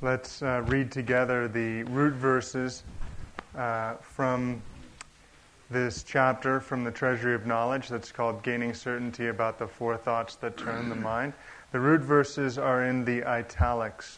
Let's read together the root verses from this chapter from the Treasury of Knowledge that's called Gaining Certainty About the Four Thoughts That Turn the Mind. The root verses are in the italics.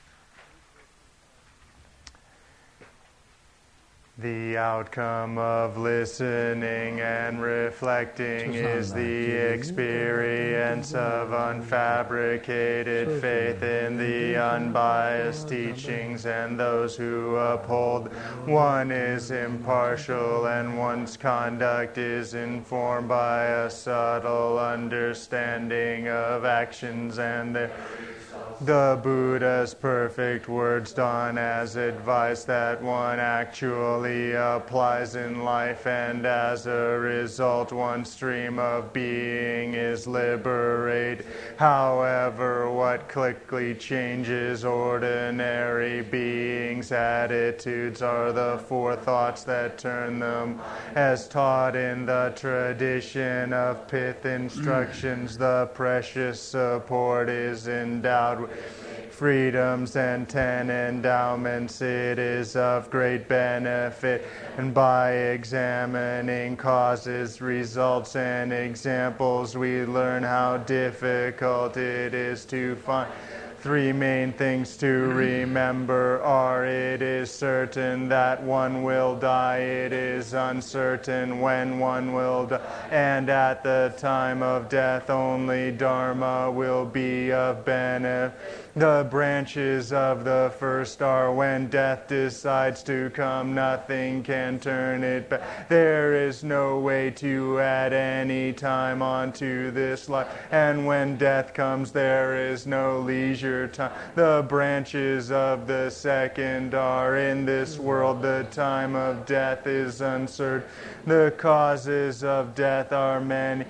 The outcome of listening and reflecting is the experience of unfabricated faith in the unbiased teachings, and those who uphold one is impartial and one's conduct is informed by a subtle understanding of actions and the Buddha's perfect words done as advice that one actually applies in life, and as a result one stream of being is liberated. However, what quickly changes ordinary beings' attitudes are the four thoughts that turn them, as taught in the tradition of Pith instructions. The precious support is endowed with freedoms and 10 endowments. It is of great benefit, and by examining causes, results, and examples, we learn how difficult it is to find. Three main things to remember are: it is certain that one will die, it is uncertain when one will die, and at the time of death only Dharma will be of benefit. The branches of the first are: when death decides to come, nothing can turn it back. There is no way to add any time onto this life, and when death comes, there is no leisure time. The branches of the second are: in this world the time of death is uncertain. The causes of death are many.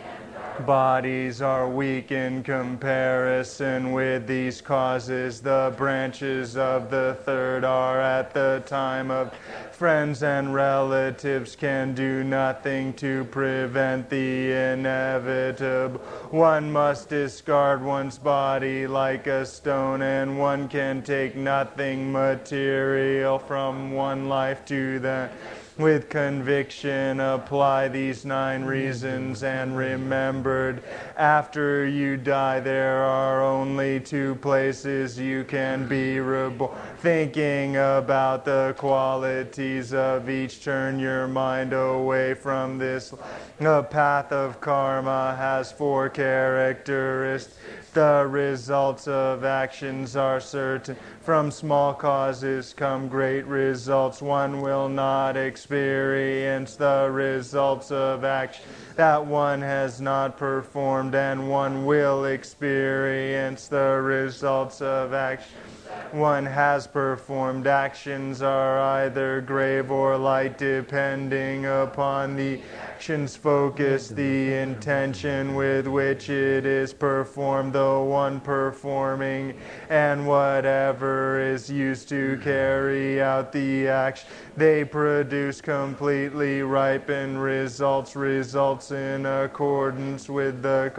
Bodies are weak in comparison with these causes. The branches of the third are: at the time of friends and relatives can do nothing to prevent the inevitable. One must discard one's body like a stone, and one can take nothing material from one life to the with conviction. Apply these 9 reasons and remembered. After you die, there are only 2 places you can be reborn. Thinking about the qualities of each, turn your mind away from this. The path of karma has 4 characteristics. The results of actions are certain. From small causes come great results. One will not experience the results of action that one has not performed, and one will experience the results of action one has performed. Actions are either grave or light, depending upon the action's focus, the intention with which it is performed, the one performing, and whatever is used to carry out the action. They produce completely ripened results in accordance with the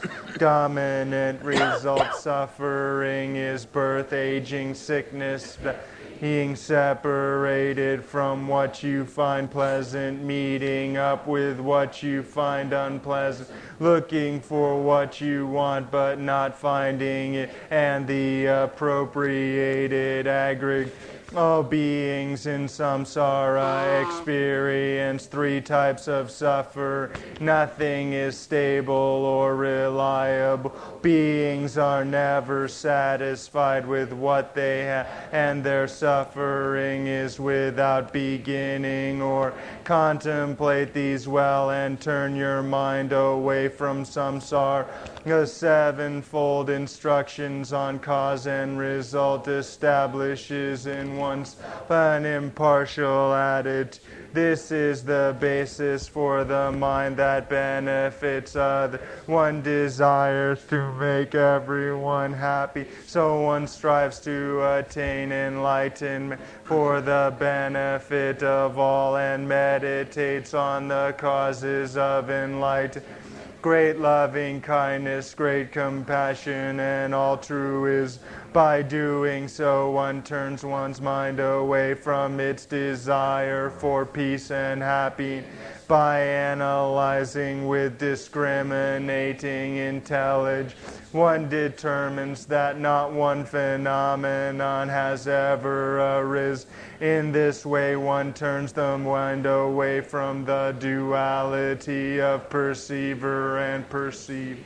dominant result. Suffering is birth, aging, sickness, being separated from what you find pleasant, meeting up with what you find unpleasant, looking for what you want but not finding it, and the appropriated aggregate. All beings in samsara experience 3 types of suffering. Nothing is stable or reliable. Beings are never satisfied with what they have, and their suffering is without beginning or contemplate these well and turn your mind away from samsara. The 7-fold instructions on cause and result establishes in one's an impartial attitude. This is the basis for the mind that benefits others. One desires to make everyone happy, so one strives to attain enlightenment for the benefit of all and meditates on the causes of enlightenment. Great loving kindness, great compassion, and altruism By doing so, one turns one's mind away from its desire for peace and happiness. By analyzing with discriminating intelligence, one determines that not one phenomenon has ever arisen. In this way, one turns the mind away from the duality of perceiver and perceived.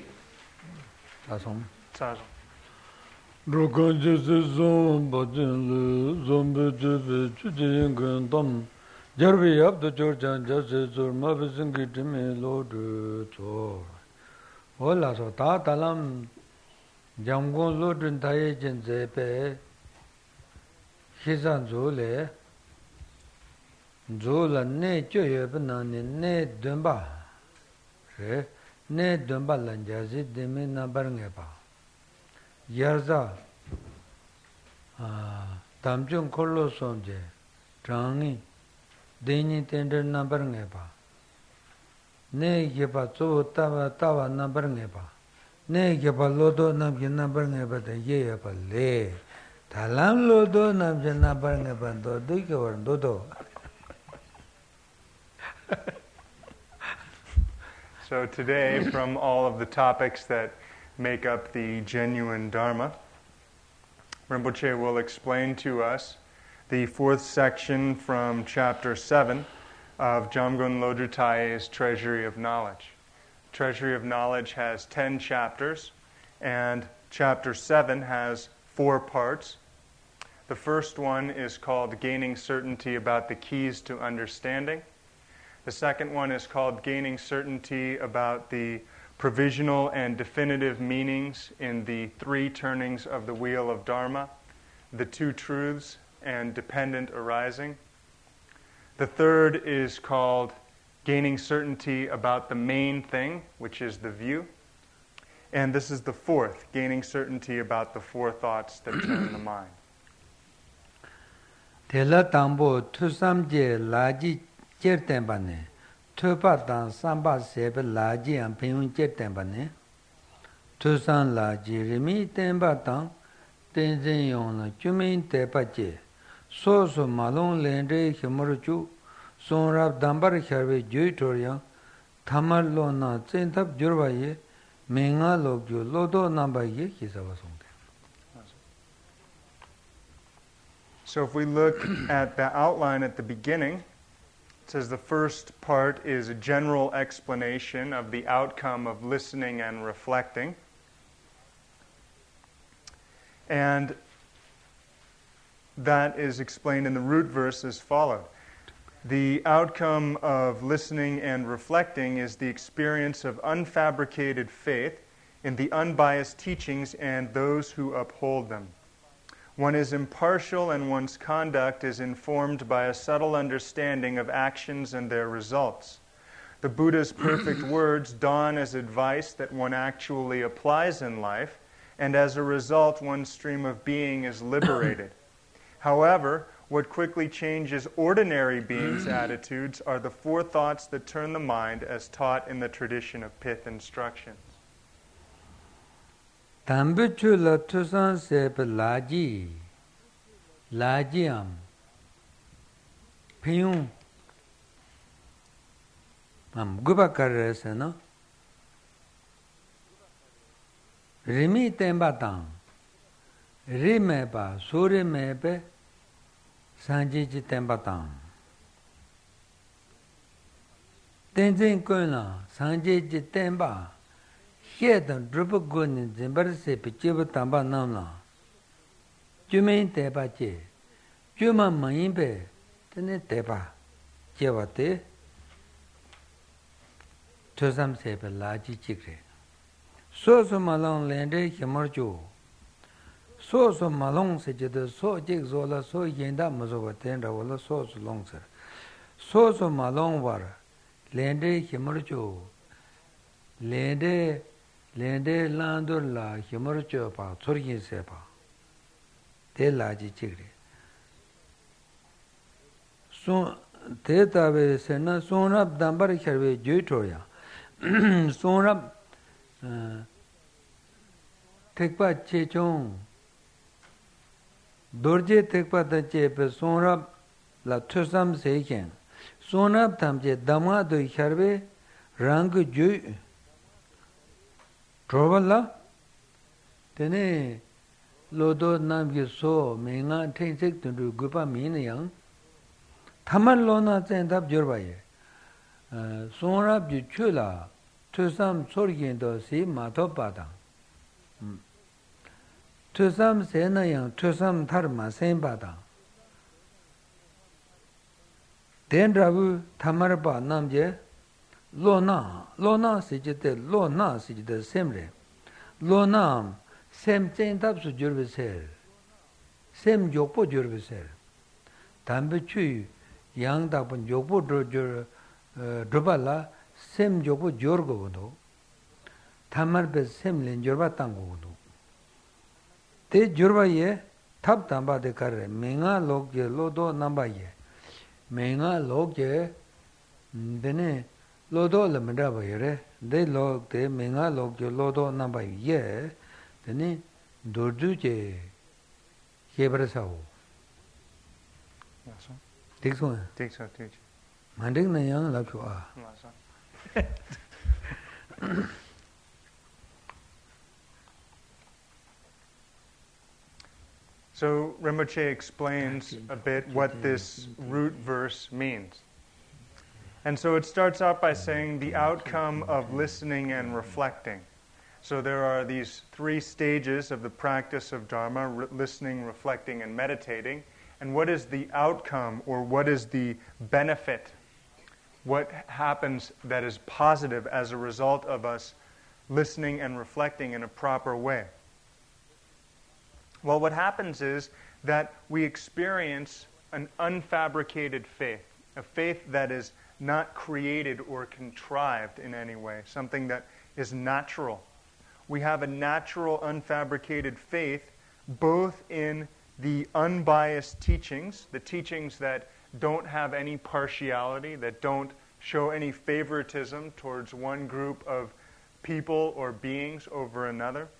Jarvi up the church and justice or Mavisin Gitime Lord Tor. Ola so Tatalam Jamgon Lord and Tayajan Zepe Hisan Zole Zola ne Choyabanani ne Dumba ne Dumba Lanjazi Demina Barngepa Yarza Tamjun Kolo Sonje Trangi Deni tender number neba. Ne giba zo tawa number neba. Ne giba lodo namje number neba de ye ba le. Talam lodo namje number neba do dodo. So today, from all of the topics that make up the genuine Dharma, Rinpoche will explain to us the fourth section from chapter 7 of Jamgon Lodro Tayé's Treasury of Knowledge. Treasury of Knowledge has 10 chapters, and chapter 7 has 4 parts. The first one is called Gaining Certainty about the Keys to Understanding. The second one is called Gaining Certainty about the provisional and definitive meanings in the 3 turnings of the Wheel of Dharma, the 2 truths, and dependent arising. The third is called Gaining Certainty about the main thing, which is the view. And this is the fourth, Gaining Certainty about the 4 thoughts that turn the mind. Tela tambo tusamje laji chertembane tupatan samba sebe laji ampeyun chertembane tusan laji rimi tembatan tenzin yongla chumin tepache so malong lendre himurchu sonrab dambar kharve juitoriya thamar lo na chenthap jurwaye menga logju lodo nambaye kisawasong. So if we look at the outline at the beginning, it says the first part is a general explanation of the outcome of listening and reflecting. And that is explained in the root verse as follows. The outcome of listening and reflecting is the experience of unfabricated faith in the unbiased teachings and those who uphold them. One is impartial and one's conduct is informed by a subtle understanding of actions and their results. The Buddha's perfect words dawn as advice that one actually applies in life, and as a result, one's stream of being is liberated. However, what quickly changes ordinary beings' attitudes are the 4 thoughts that turn the mind as taught in the tradition of pith instructions. Tambuchula tusan sep lajiam piyun gubakarese no rimi tembatang rimeba surimebe sanjiji tembatang tenzin kuna sanjiji temba hedan drupagunin zimbarse pichibu tamba namla jumain teba che juma mayimbe tene teba jewate tosam sebe laji chikre so malong lende himarjo so malong se jede so jik zola so yenda mazoba tenda wala so long sir so malong war lende himarjo lende landur la himarjo pa chorgi se pa te laji chikre so te tabe sena sonrab dambar kharve joitoya sonrab tekpa chechong Dorje tekpa tache pe sonrab la thusam seiken. Sonrab tamche dama do ikharbe rang ju drovala tene lodo namge so menga tensek tundu gupa min yang tamal lona tsendap jorbaye. Sonrab ju chula thusam sorgen do si mato padang. Thusam sena yang thusam dharma senpada. Den rabu tamarpa namje lona sijite lona sijite semre. Lona sem tsendap su jurbeser. Sem jokpo jurbeser. Dambe chu yang dakpan jokpo drupala sem jokpo jorgo godo. Tamarpe sem len jorba tango godo. Te jurbaye tab tamba de karre menga lokje lodo nambaye menga lokje dene lodo le mandaba yere de lok de menga lokje lodo nambaye ye dene dordu je kebrasao tikso mandik na yang lapso a So Rinpoche explains a bit what this root verse means. And so it starts out by saying the outcome of listening and reflecting. So there are these three stages of the practice of Dharma, listening, reflecting, and meditating. And what is the outcome, or what is the benefit? What happens that is positive as a result of us listening and reflecting in a proper way? Well, what happens is that we experience an unfabricated faith, a faith that is not created or contrived in any way, something that is natural. We have a natural, unfabricated faith both in the unbiased teachings, the teachings that don't have any partiality, that don't show any favoritism towards one group of people or beings over another.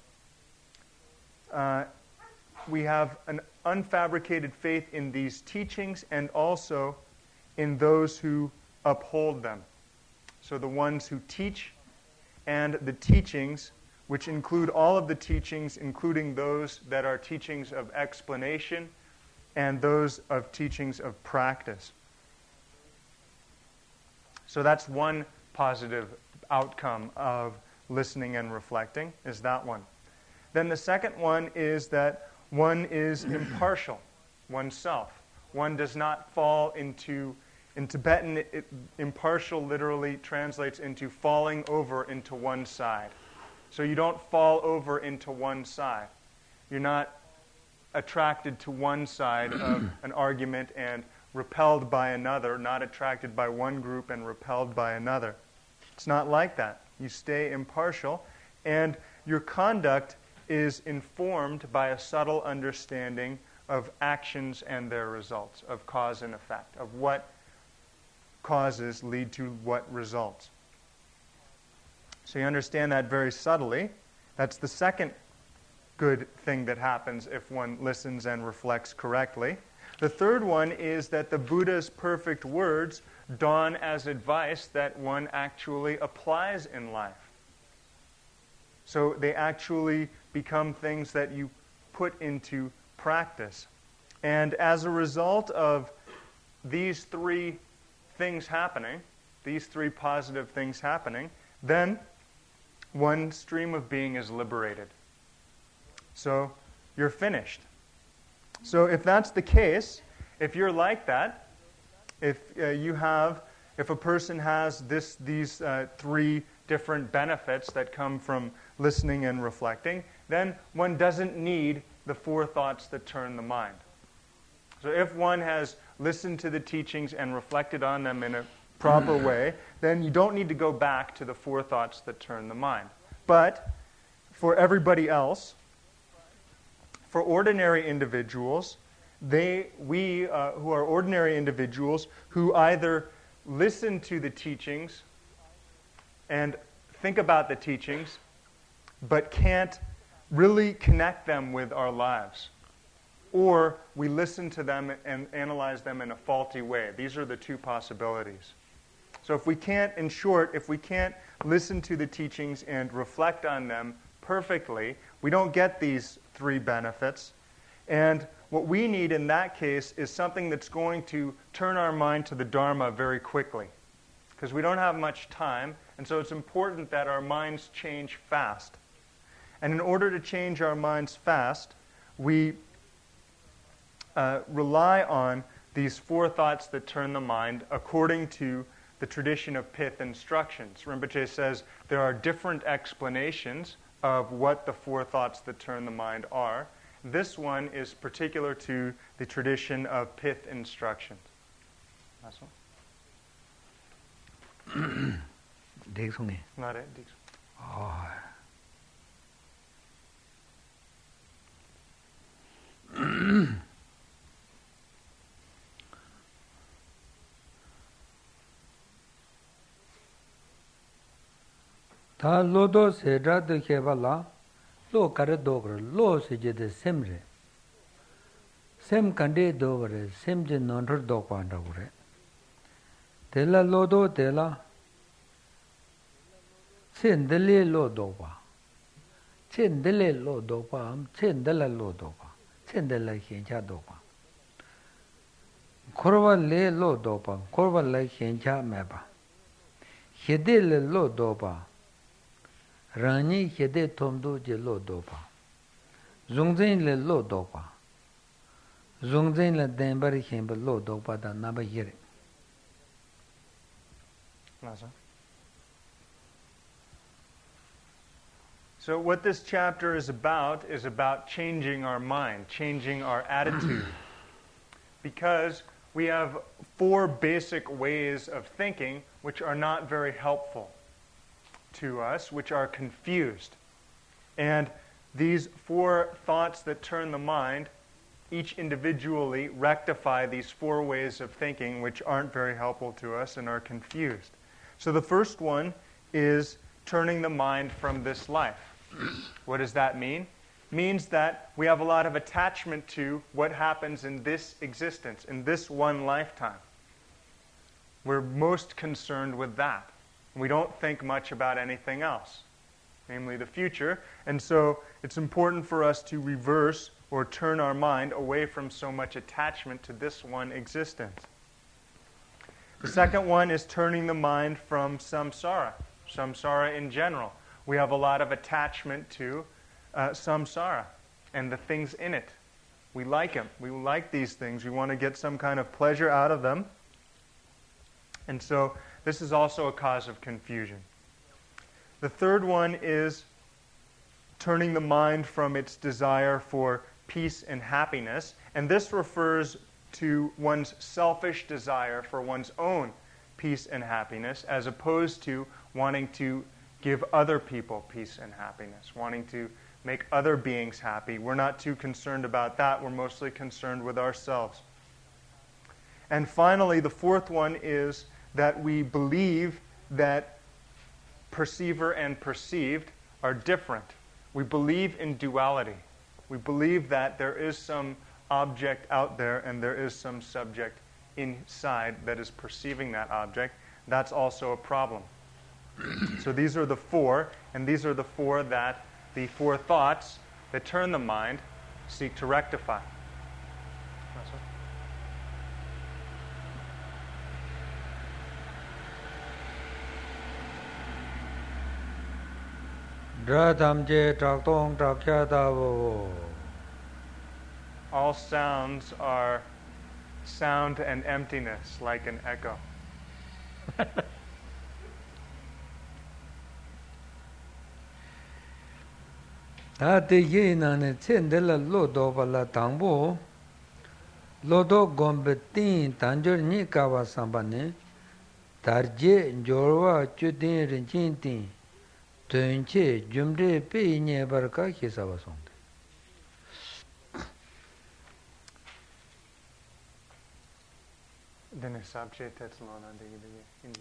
We have an unfabricated faith in these teachings and also in those who uphold them. So the ones who teach and the teachings, which include all of the teachings, including those that are teachings of explanation and those of teachings of practice. So that's one positive outcome of listening and reflecting, is that one. Then the second one is that one is impartial, oneself. One does not fall into, in Tibetan, impartial literally translates into falling over into one side. So you don't fall over into one side. You're not attracted to one side of an argument and repelled by another, not attracted by one group and repelled by another. It's not like that. You stay impartial, and your conduct is informed by a subtle understanding of actions and their results, of cause and effect, of what causes lead to what results. So you understand that very subtly. That's the second good thing that happens if one listens and reflects correctly. The third one is that the Buddha's perfect words dawn as advice that one actually applies in life. So they actually become things that you put into practice. And as a result of these three things happening, these three positive things happening, then one stream of being is liberated. So you're finished. So if that's the case, if you're like that, if a person has these three different benefits that come from listening and reflecting, then one doesn't need the four thoughts that turn the mind. So if one has listened to the teachings and reflected on them in a proper way, then you don't need to go back to the four thoughts that turn the mind. But for everybody else, for ordinary individuals, we who are ordinary individuals who either listen to the teachings and think about the teachings, but can't really connect them with our lives. or we listen to them and analyze them in a faulty way. These are the two possibilities. So if we can't, in short, if we can't listen to the teachings and reflect on them perfectly, we don't get these three benefits. And what we need in that case is something that's going to turn our mind to the Dharma very quickly, because we don't have much time, and so it's important that our minds change fast. And in order to change our minds fast, we rely on these four thoughts that turn the mind according to the tradition of Pith instructions. Rinpoche says there are different explanations of what the four thoughts that turn the mind are. This one is particular to the tradition of Pith instructions. Last one? Not it. Ta lodo se rado kebala lo kare dogre lo se jede semre sem kande dogre sem je nonro dogpanda gure tela lodo tela sendele lo dogpa sendele lo dogpa sendele lo dogpa sendele khencha dogpa korwa le lo dogpa korwa le khencha meba hedele lo dogpa Rani Hede Tomdo Je Lo Dopa. Zungzen le Lo Dopa. Zungzen le Denbari Hemba Lo Dopa da Naba Yere. So what this chapter is about changing our mind, changing our attitude. Because we have four basic ways of thinking which are not very helpful to us, which are confused. And these four thoughts that turn the mind, each individually rectify these four ways of thinking which aren't very helpful to us and are confused. So the first one is turning the mind from this life. What does that mean? It means that we have a lot of attachment to what happens in this existence, in this one lifetime. We're most concerned with that. We don't think much about anything else, namely the future. And so it's important for us to reverse or turn our mind away from so much attachment to this one existence. The second one is turning the mind from samsara, samsara in general. We have a lot of attachment to samsara and the things in it. We like them. We like these things. We want to get some kind of pleasure out of them. And so this is also a cause of confusion. The third one is turning the mind from its desire for peace and happiness. And this refers to one's selfish desire for one's own peace and happiness, as opposed to wanting to give other people peace and happiness, wanting to make other beings happy. We're not too concerned about that. We're mostly concerned with ourselves. And finally, the fourth one is that we believe that perceiver and perceived are different. We believe in duality. We believe that there is some object out there and there is some subject inside that is perceiving that object. That's also a problem. So these are the four, and these are the four that the four thoughts that turn the mind seek to rectify. All sounds are sound and emptiness, like an echo. Lodo gombetin tanjor ni kawa sambane tarje njorwa chudin rinjintin tunche jumre pe nye barka hisawa sonde. Dene sabje tetslona digi.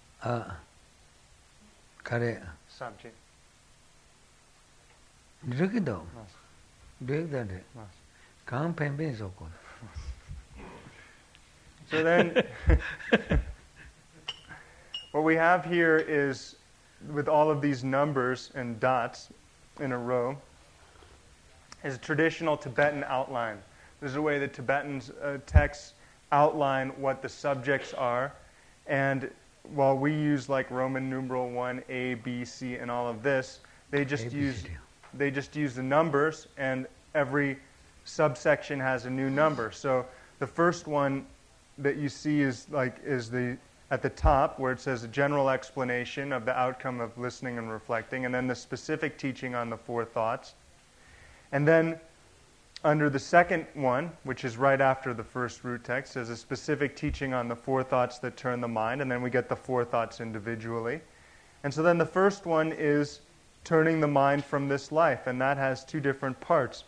Kare. Sabje. Rigido. Big that. So then, what we have here is, with all of these numbers and dots in a row, is a traditional Tibetan outline. This is a way that Tibetans texts outline what the subjects are, and while we use like Roman numeral 1, A, B, C, and all of this, they just use the numbers, and every subsection has a new number. So the first one that you see is at the top where it says a general explanation of the outcome of listening and reflecting, and then the specific teaching on the four thoughts. And then under the second one, which is right after the first root text, is a specific teaching on the four thoughts that turn the mind, and then we get the four thoughts individually. And so then the first one is turning the mind from this life, and that has two different parts.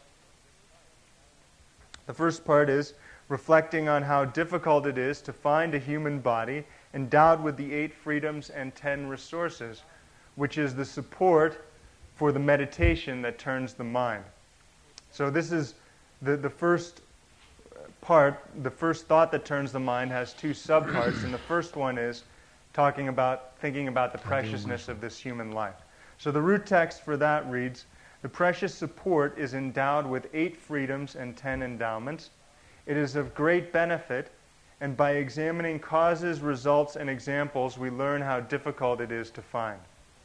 The first part is reflecting on how difficult it is to find a human body endowed with the 8 freedoms and 10 resources, which is the support for the meditation that turns the mind. So this is the first part. The first thought that turns the mind has 2 subparts, and the first one is thinking about the preciousness of this human life. So the root text for that reads, "The precious support is endowed with 8 freedoms and 10 endowments. It is of great benefit, and by examining causes, results, and examples, we learn how difficult it is to find."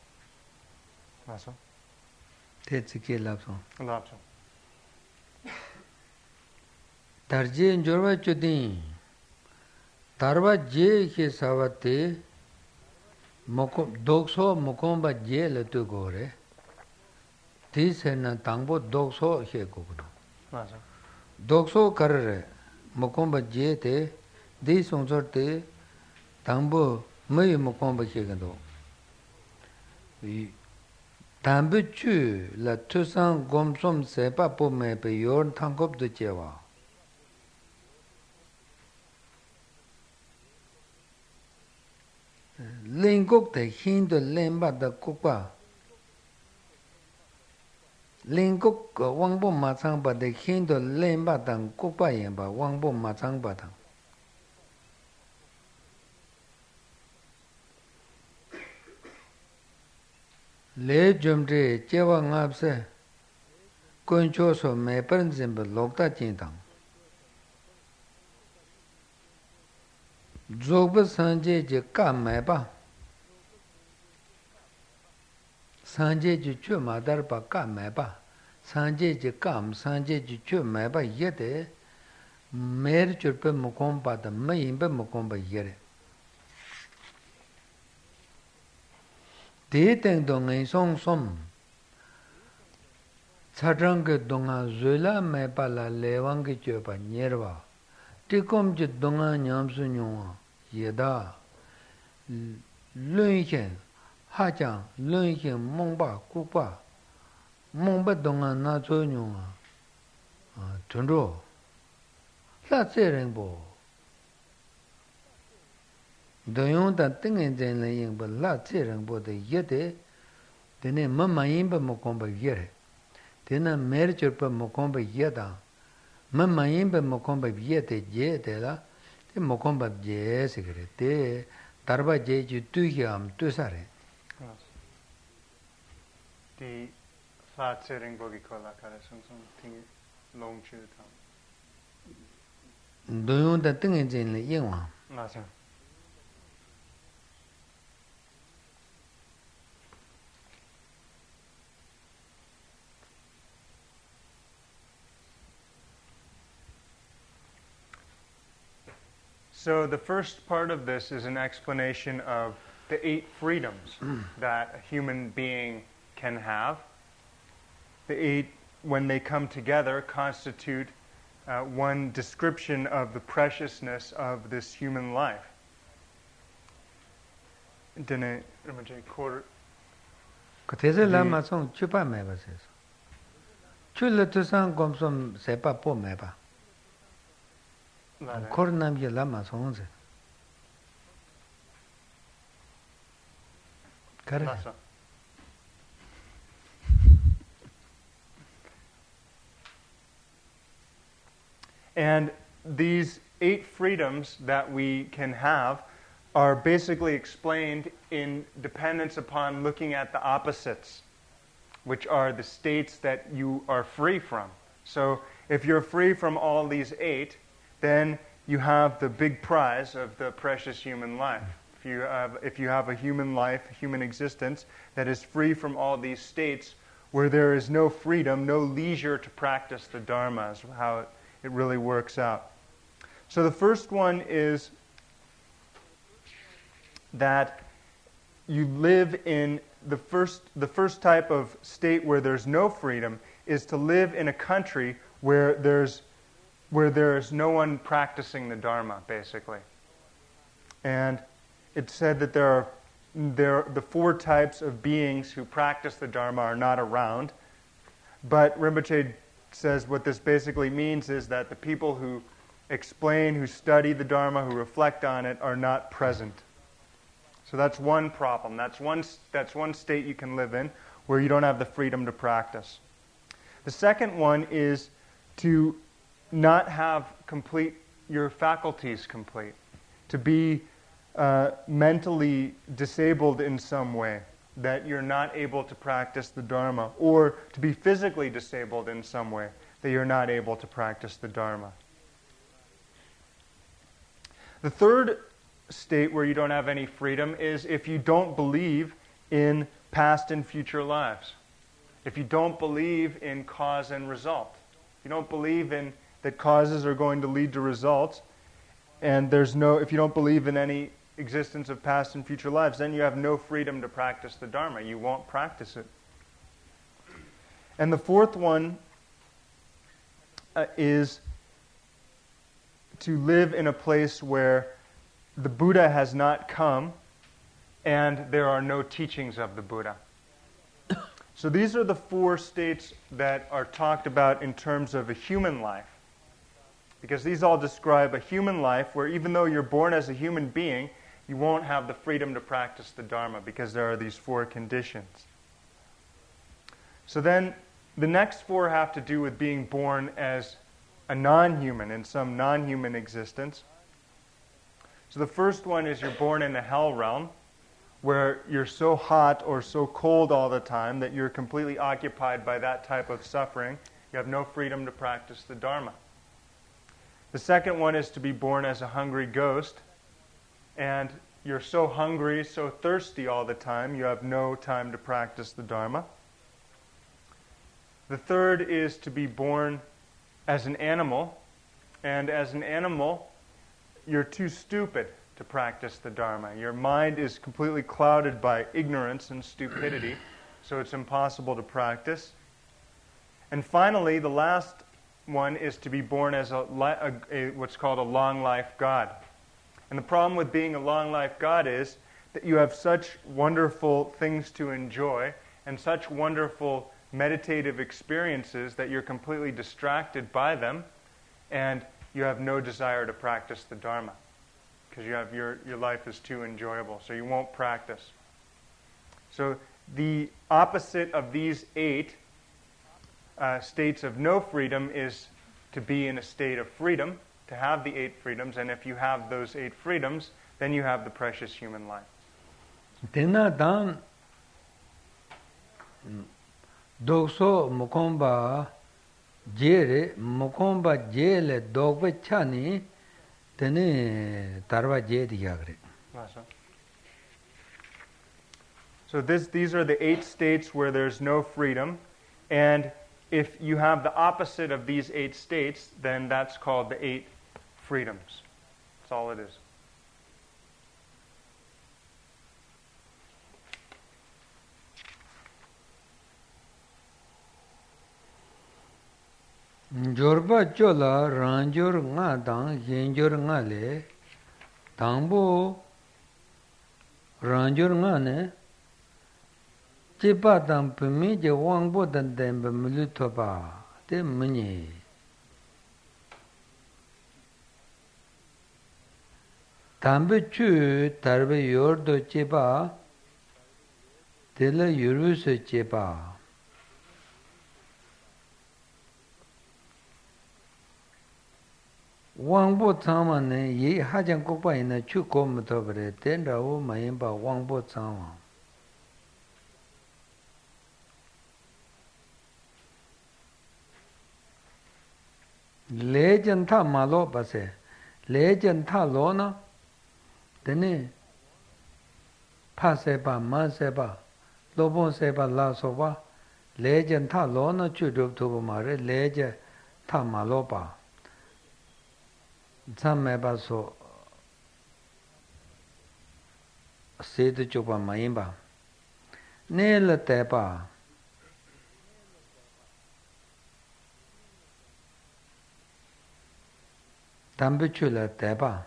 Tarje njorwa chudin tarwa je ke savate mokom dokso mokomba je le tu gore tisena tangbo dokso he gogudo dokso karre mokomba je te di songzor te tangbo mai mokomba he gado tambu chu la tusang gomsom sepa po me pe yor thangkop de chewa Lingok te hindu lemba da kukpa. Lingok wangbo matsangpa de hindu lemba dang kukpa yenpa wangbo matsangpa dang. Le jumri chewa ngapse kuncho so me paranzimba lokta chintang. Dzogba sanje je ka maipa sanje je chu madarpa ka maipa sanje je kam sanje je chu maipa yede mer churpe mukompa da mayimba mukompa yere de teng do ngai song som chadrang ke donga zula maipa la lewang ke chopa nyerwa tikom je donga nyamsu nyongwa yeda lunchen hajang lunchen mongba kukpa mongba donga na zo nyongwa tunro la tse ringbo doyong da tingen zen le yingba la tse ringbo de yede dene mama yinba mokomba yere dena mer churpa mokomba yeda mama yinba mokomba yede yede la te mokomba je sikre te darba je ju tuyam tusare di fa tsering bogi kola kare sung ting long chu tam doyon da tingen jen le yingwa nasa. So the first part of this is an explanation of the 8 freedoms that a human being can have. The 8, when they come together, constitute one description of the preciousness of this human life. Katese lama song chupa meba ses. Chula tusang gomsom sepa po meba. Kornam ye lama song se. Correct. And these 8 freedoms that we can have are basically explained in dependence upon looking at the opposites, which are the states that you are free from. So if you're free from all these 8, then you have the big prize of the precious human life. If you have a human life, a human existence that is free from all these states where there is no freedom, no leisure to practice the Dharma, is how it really works out. So the first one is that you live in the first type of state where there's no freedom is to live in a country where there's no one practicing the Dharma, basically. And it's said that the 4 types of beings who practice the Dharma are not around. But Rinpoche says what this basically means is that the people who explain, who study the Dharma, who reflect on it, are not present. So that's one problem. That's one state you can live in where you don't have the freedom to practice. The second one is to not have your faculties complete, to be mentally disabled in some way, that you're not able to practice the Dharma, or to be physically disabled in some way, that you're not able to practice the Dharma. The third state where you don't have any freedom is if you don't believe in past and future lives. If you don't believe in cause and result. If you don't believe in that causes are going to lead to results, and if you don't believe in any existence of past and future lives, then you have no freedom to practice the Dharma. You won't practice it. And the fourth one is to live in a place where the Buddha has not come and there are no teachings of the Buddha. So these are the 4 states that are talked about in terms of a human life. Because these all describe a human life where even though you're born as a human being, you won't have the freedom to practice the Dharma because there are these 4 conditions. So then the next 4 have to do with being born as a non-human, in some non-human existence. So the first one is you're born in a hell realm, where you're so hot or so cold all the time that you're completely occupied by that type of suffering. You have no freedom to practice the Dharma. The second one is to be born as a hungry ghost, and you're so hungry, so thirsty all the time, you have no time to practice the Dharma. The third is to be born as an animal, and as an animal, you're too stupid to practice the Dharma. Your mind is completely clouded by ignorance and stupidity, so it's impossible to practice. And finally, the last one is to be born as what's called a long life God. And the problem with being a long life God is that you have such wonderful things to enjoy and such wonderful meditative experiences that you're completely distracted by them, and you have no desire to practice the Dharma because your life is too enjoyable, so you won't practice. So the opposite of these 8 states of no freedom is to be in a state of freedom, to have the 8 freedoms, and if you have those 8 freedoms, then you have the precious human life. Tena dan dokso mukomba jere mukomba jele dogbe chani tene tarva jedi yagre. So these are the 8 states where there's no freedom, and if you have the opposite of these 8 states, then that's called the 8 freedoms. That's all it is. Jorba chola ranjor nga dang yenjor nga le tangbo ranjor nga ne chipa dang pimi je wangbo dan dembe mulutoba te muni tambe chu tarbe yordo chipa tela yuruse chipa 왕보 참만에 이 하장 꼭바이나 축고부터 그래 된다고 많이 봐 왕보 참만 레전타 말로 봐세 레전타 로나 되네 파세바 마세바 로본세바 라소바 레전타 로나 주럽도 말에 레제 타 말로 봐 참매봐서 세드 쪽바 많이 봐 내일 때봐 담배 출래 때봐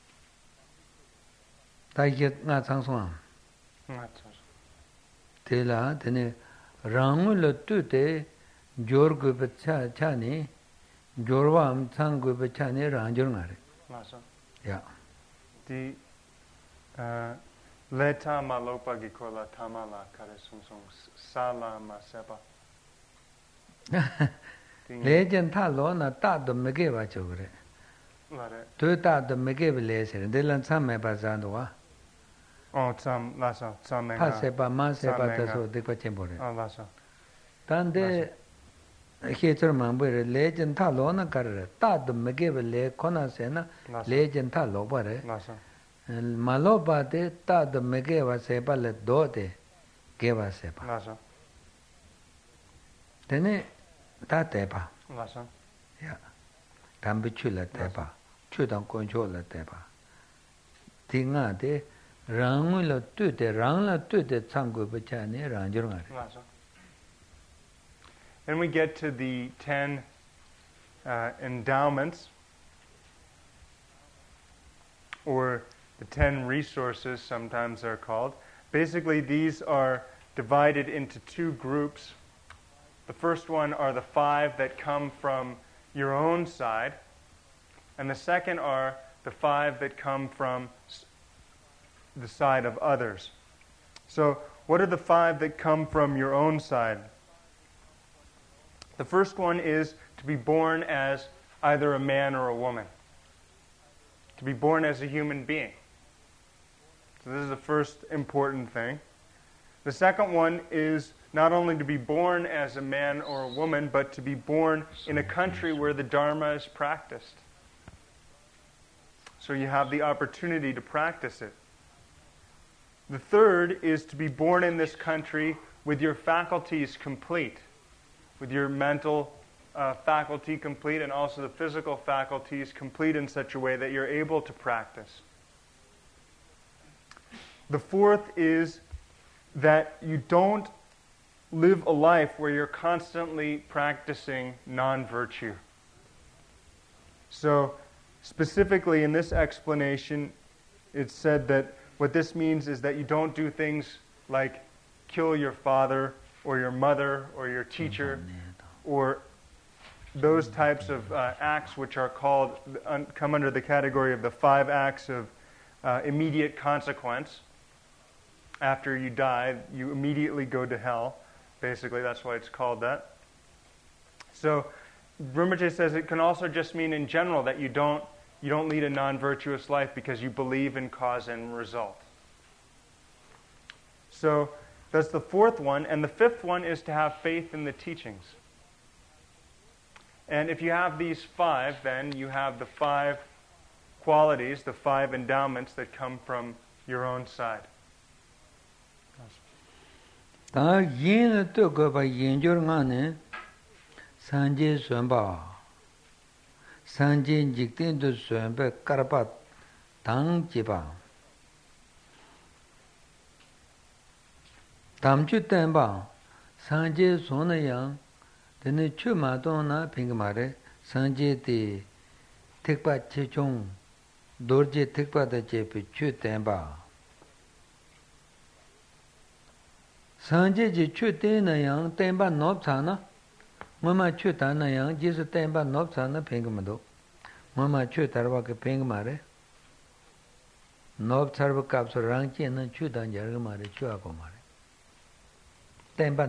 다 이게 나 장송아 대라 되네 랑을 뜨때 조르고 버차 차니 조르와 암창고 버차니 랑저는 말해 맞아 야 디 레타 말로파기 콜라 타말라 카레송송 살라 마세바 레전 타로나 따도 메게 봐줘 그래 라레 도따도 메게 빌레세 델란 참매 바자도와 참 라사 참메가 파세바 마세바 다소 데코체 보래 라사 단데 헤처 망보레 레전 타로나 카르 따도 메게 빌레 코나세나 레전 타로 바레 라사 말로바데 따도 메게 바세발레 도데 게바세바 라사 되네 다 대봐 라사 야 담배 출래 대봐 출당 권초래 대봐 딩아데 랑을 뜨데 랑라 뜨데 참고 버차네 랑저가 라사 And we get to the 10 endowments or the 10 resources sometimes they're called. Basically these are divided into two groups. The first one are the 5 that come from your own side, and the second are the 5 that come from the side of others. So, what are the 5 that come from your own side? The first one is to be born as either a man or a woman. To be born as a human being. So this is the first important thing. The second one is not only to be born as a man or a woman, but to be born in a country where the Dharma is practiced. So you have the opportunity to practice it. The third is to be born in this country with your faculties complete, with your mental faculty complete and also the physical faculties complete in such a way that you're able to practice. The fourth is that you don't live a life where you're constantly practicing non-virtue. So, specifically in this explanation, it's said that what this means is that you don't do things like kill your father or your mother or your teacher or those types of acts which are called, come under the category of the 5 acts of immediate consequence. After you die, you immediately go to hell. Basically, that's why it's called that. So, Rinpoche says it can also just mean in general that you don't lead a non-virtuous life because you believe in cause and result. So, that's the fourth one. And the fifth one is to have faith in the teachings. And if you have these 5, then you have the 5 qualities, the 5 endowments that come from your own side. 다 yin to go by yin jor ngane sanje sunba sanje jikten to sunba karpa tang jiba tamchu tenba sanje sona yang dene chu ma don na ping mare sanje ti tekpa chechong dorje tekpa da je pi chu tenba sanje ji chu tena yang tenba nop chana mama chu tana yang jisu tenba nop chana ping ma do mama chu tarwa ke ping mare nop charwa kap so rang che na chu dan jar mare chu ko mare tenba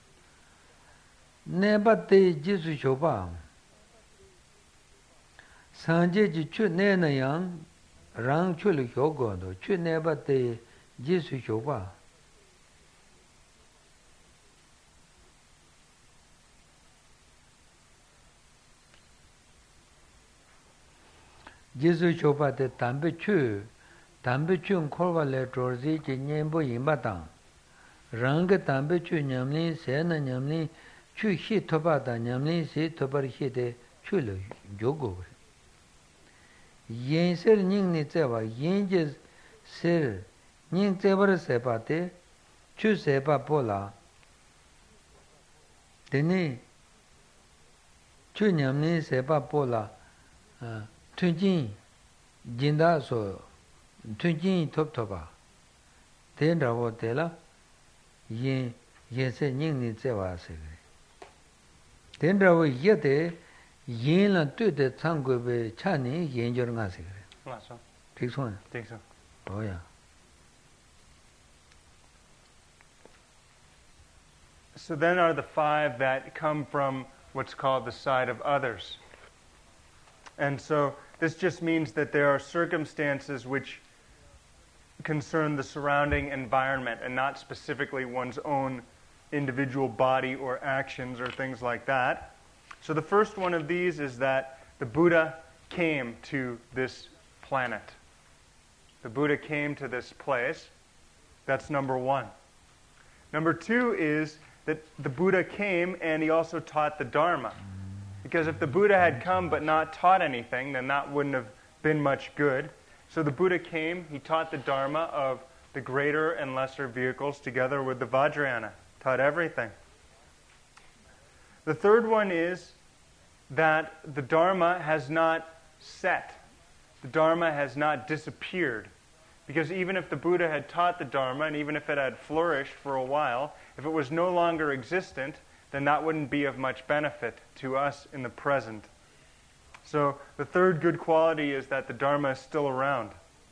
neba te jisu choba Sanje ji chu ne na yang rang chu lu hyo go do chu ne ba te ji su hyo ba. Ji su hyo ba te tambe chu khol ba le dor zi ji nyen bo yin ba tang. Rang ge tambe chu nyam ni se na nyam ni chu hi to ba da nyam ni se to ba hi de chu lu hyo go. yin ser nying ni tsewa, yin je ser nying tsewa sepa te, chu sepa po la, teni chu nyam ni sepa po la, tun jing jinda so, tun jing top topa, ten rabo te la, yin ser nying ni tsewa se. Ten rabo ye te, yin la tu de tsang gui be cha ni yin jor nga se kare. Tik so ya? Tik so. Oh ya. So then are the 5 that come from what's called the side of others. And so this just means that there are circumstances which concern the surrounding environment and not specifically one's own individual body or actions or things like that. So the first one of these is that the Buddha came to this planet. The Buddha came to this place. That's number 1. Number 2 is that the Buddha came and he also taught the Dharma. Because if the Buddha had come but not taught anything, then that wouldn't have been much good. So the Buddha came, he taught the Dharma of the greater and lesser vehicles together with the Vajrayana. Taught everything. The third one is that the Dharma has not set. The Dharma has not disappeared. Because even if the Buddha had taught the Dharma, and even if it had flourished for a while, if it was no longer existent, then that wouldn't be of much benefit to us in the present. So the third good quality is that the Dharma is still around.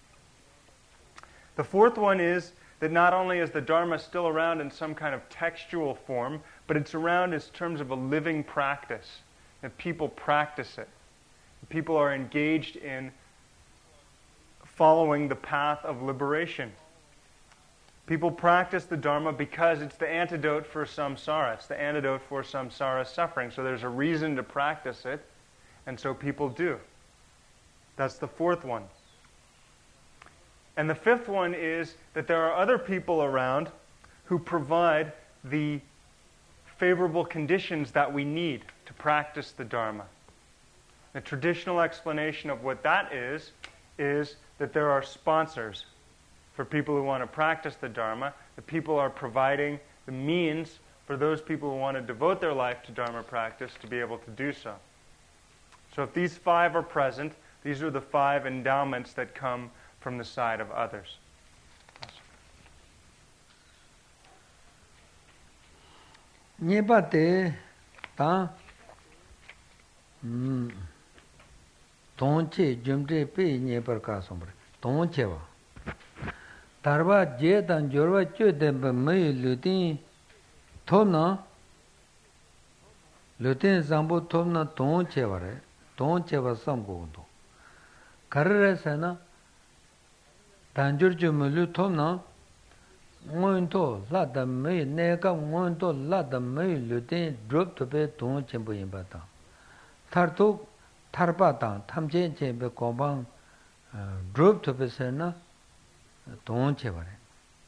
The fourth one is that not only is the Dharma still around in some kind of textual form, but it's around in terms of a living practice. That people practice it. People are engaged in following the path of liberation. People practice the Dharma because it's the antidote for samsara. It's the antidote for samsara suffering. So there's a reason to practice it, and so people do. That's the fourth one. And the fifth one is that there are other people around who provide the favorable conditions that we need to practice the Dharma. The traditional explanation of what that is that there are sponsors for people who want to practice the Dharma. The people are providing the means for those people who want to devote their life to Dharma practice to be able to do so. So if these 5 are present, these are the 5 endowments that come from the side of others. Nyebate ta tonche jumde pe nyebar ka sombre tonche wa tarba je dan jorwa chö de me lutin thomna lutin zambo thomna tonche wa re tonche wa sambo do karre sana danjur ju mulu thomna ngonto la da me ne ka ngonto la da me lutin drop to be tonche bo yimba ta tarto tarpa ta tamje che be kombang drop to be sana tonche wa re.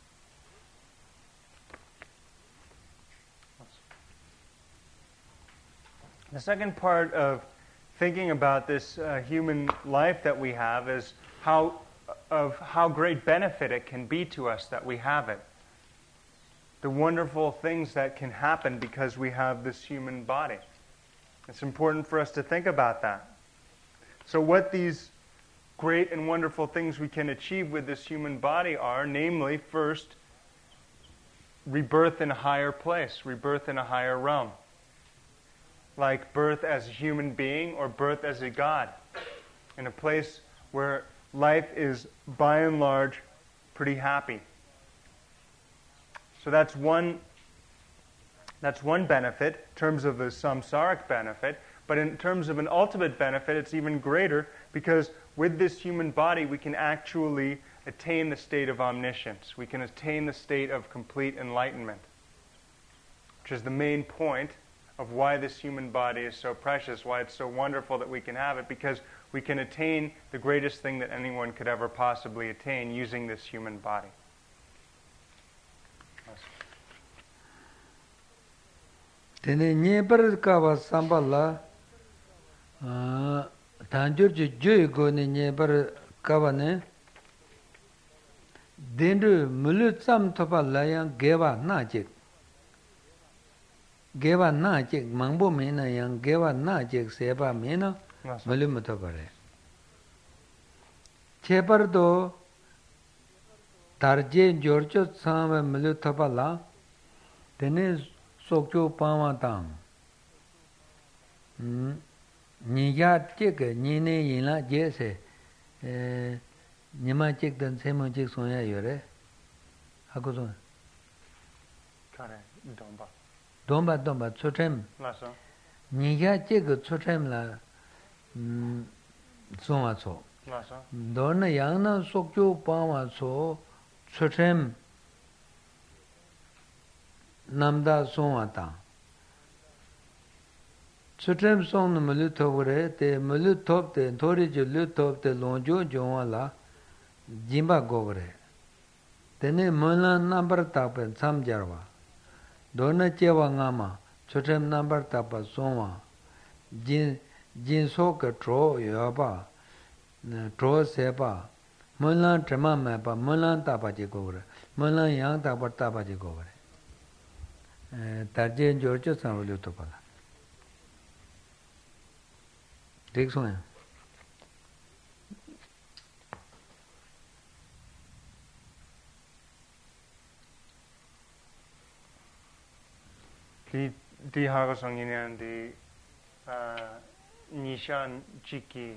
The second part of thinking about this human life that we have is how great benefit it can be to us that we have it. The wonderful things that can happen because we have this human body. It's important for us to think about that. So what these great and wonderful things we can achieve with this human body are, namely, first, rebirth in a higher place, rebirth in a higher realm. Like birth as a human being or birth as a god, in a place where life is, by and large, pretty happy. So that's one benefit in terms of the samsaric benefit. But in terms of an ultimate benefit, it's even greater because with this human body, we can actually attain the state of omniscience. We can attain the state of complete enlightenment, which is the main point of why this human body is so precious, why it's so wonderful that we can have it, because we can attain the greatest thing that anyone could ever possibly attain using this human body. Tene nyebar kawa sambala tanjur ju ju go ne nyebar kawa ne dendu mulu tsam thopa layang gewa na jik mangbo me na yang gewa na jik seba me na mulu mutobare chebar do tarje jorcho tsam mulu thopa la tene sokyo pawa tang niya chik nine yinla je se nima chik dan sema chik sonya yore hako son kare domba chotem niya chik chotem la sonwa so dona yang sokyo pawa so chotem namda sonwa tang chotem song na mulu tobure te mulu top te thori jo lu top te longjo jongwa la jimba gogre tene mula number tapen samjarwa dona chewa ngama chotem number tapa sonwa jin so ka tro yoba tro sepa mula trema mepa mula tapa je gogre mula yang tapa je gogre tarje jorcho samulu topala देख सुने di hago songinian di nishan chiki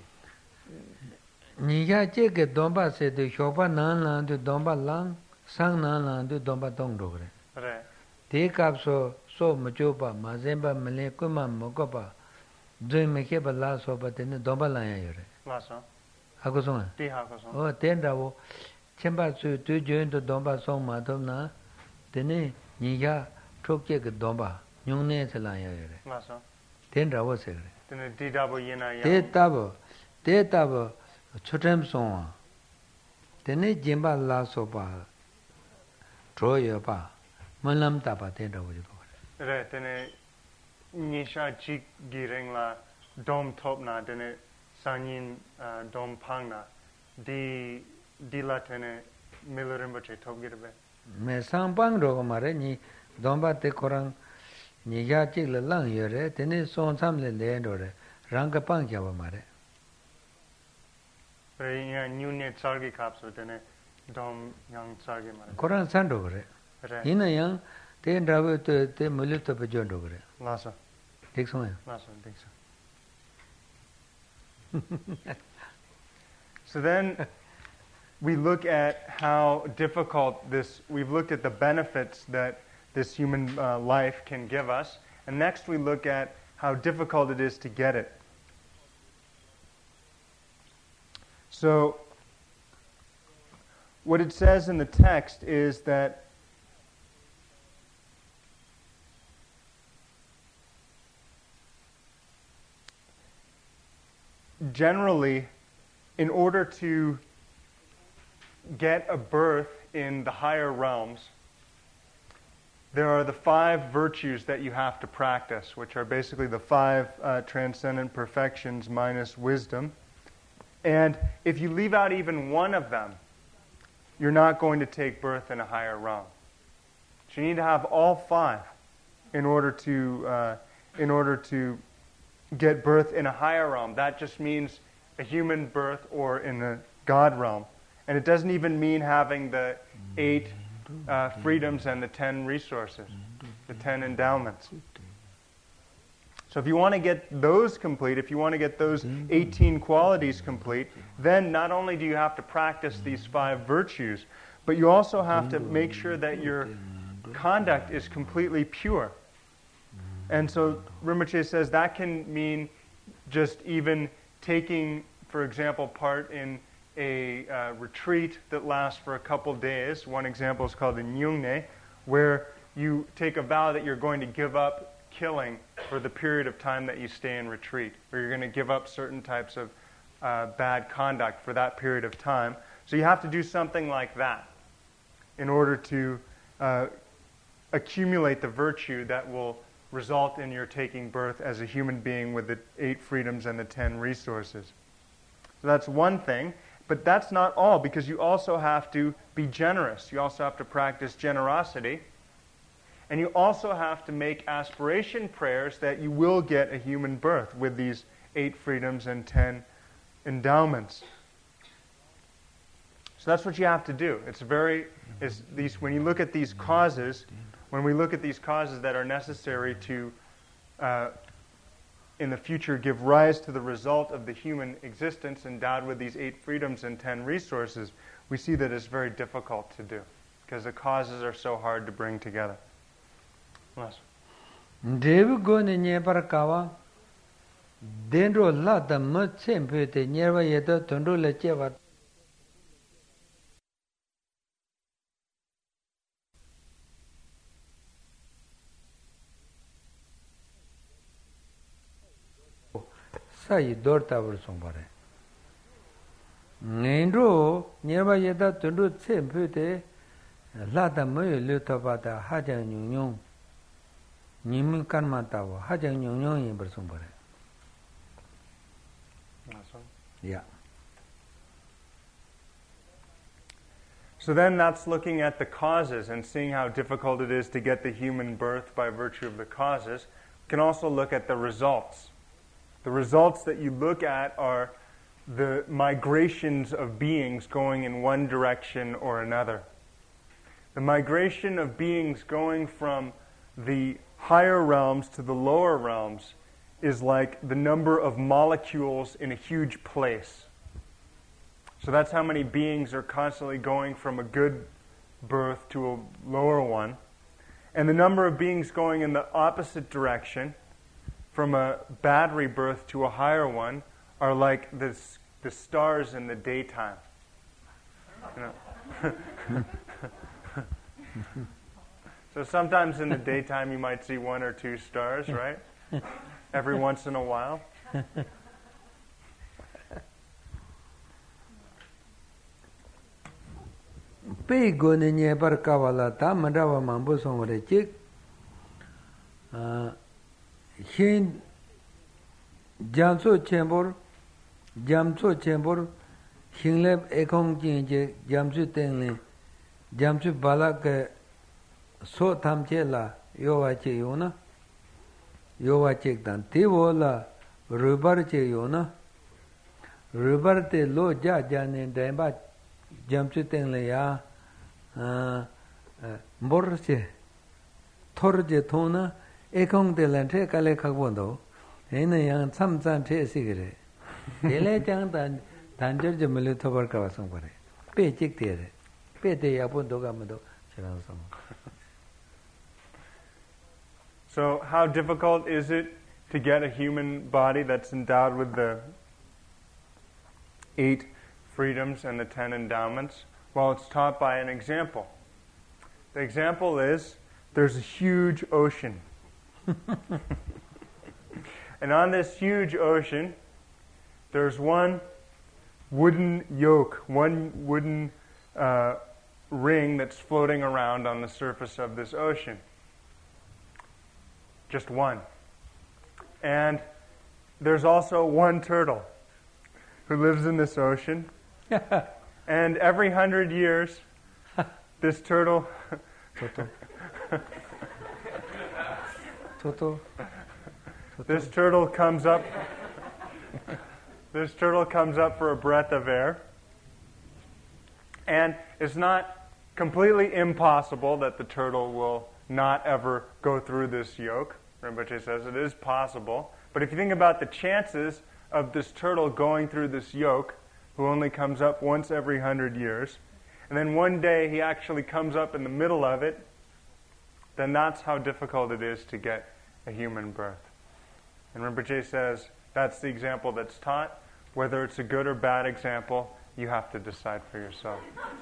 niya che ke domba se de shopa nan lan de domba lang sang nan lan de domba tong dogre re de kap so majoba mazemba mele kuma mokopa Doi meke ba la so ba tene domba la ya yore. La so. Hako songa? Di hako songa. O tenda wo chenpa su tu join to domba song ma tom na tene niya chokye ke domba nyungne se la ya yore. La so. Tenda wo se gre. Tene di dabo yena ya. Te tabo chotem songa. Tene jimba la so ba tro yo ba malam taba tenda wo jiko. Re tene nisha chik gireng la dom top na dene sanyin dom pang na di la tene milorimba che top girbe me sampang ro mare ni domba te korang ni ya chik la lang yore tene son sam le ndo re rang ka pang ja ba mare re ya nyune chargi kapso tene dom yang chargi mare korang san ro re ina yang te ndawe te mulut to pe jon ro re lasa ठीक समय So then we look at how difficult we've looked at the benefits that this human life can give us, and next we look at how difficult it is to get it. So what it says in the text is that generally, in order to get a birth in the higher realms, there are the 5 virtues that you have to practice, which are basically the 5 transcendent perfections minus wisdom. And if you leave out even one of them, you're not going to take birth in a higher realm. So you need to have all 5 in order to get birth in a higher realm. That just means a human birth or in the God realm. And it doesn't even mean having the 8 freedoms and the 10 resources, the 10 endowments. So if you want to get those complete, if you want to get those 18 qualities complete, then not only do you have to practice these 5 virtues, but you also have to make sure that your conduct is completely pure. And so Rinpoche says that can mean just even taking, for example, part in a retreat that lasts for a couple days. One example is called the Nyungne, where you take a vow that you're going to give up killing for the period of time that you stay in retreat, or you're going to give up certain types of bad conduct for that period of time. So you have to do something like that in order to accumulate the virtue that will result in your taking birth as a human being with the 8 freedoms and the 10 resources. So that's one thing, but that's not all, because you also have to be generous. You also have to practice generosity. And you also have to make aspiration prayers that you will get a human birth with these 8 freedoms and 10 endowments. So that's what you have to do. When you look at these causes, when we look at these causes that are necessary to, in the future, give rise to the result of the human existence endowed with these 8 freedoms and 10 resources, we see that it's very difficult to do, because the causes are so hard to bring together. Devu goni nyepar kawa dendro la da ma tsempe te nyerwa yeda tondo le chewa sayi dorta bur songbare ngendro nyerwa yeda tondo tsempe te la da ma le tabata haja nyung Nimin karma tawa hajang nyong yin bersumber. Yeah. So then that's looking at the causes and seeing how difficult it is to get the human birth by virtue of the causes. We can also look at the results. The results that you look at are the migrations of beings going in one direction or another. The migration of beings going from the higher realms to the lower realms is like the number of molecules in a huge place. So that's how many beings are constantly going from a good birth to a lower one. And the number of beings going in the opposite direction, from a bad rebirth to a higher one, are like the stars in the daytime. You know? So sometimes in the daytime you might see 1 or 2 stars, right? Every once in a while. Pe goni nyepar kawa ta mandawa mambu songre chik hin jamso chembor hingleb ekong jinje jamsu tengle jamsu balak so tamche la yowa che yona yowa chek dan te wola rubar che yona rubar te lo ja ne demba jamchu tengle ya mbor che thor je thona ekong de lan the kale khagbo do ene yang sam chan the sigre ele chang dan jer je mele thobar ka wasong pare pe chik te re pe te ya pon do ga ma do chirang sam. So how difficult is it to get a human body that's endowed with the 8 freedoms and the 10 endowments? Well, it's taught by an example. The example is there's a huge ocean. And on this huge ocean, there's one wooden yoke, one wooden ring that's floating around on the surface of this ocean. Just one. And there's also one turtle who lives in this ocean. And every 100 years, this turtle... This turtle comes up... This turtle comes up for a breath of air. And it's not completely impossible that the turtle will not ever go through this yoke. Rinpoche says it is possible. But if you think about the chances of this turtle going through this yoke, who only comes up once every 100 years, and then one day he actually comes up in the middle of it, then that's how difficult it is to get a human birth. And Rinpoche says That's the example that's taught. Whether it's a good or bad example, you have to decide for yourself.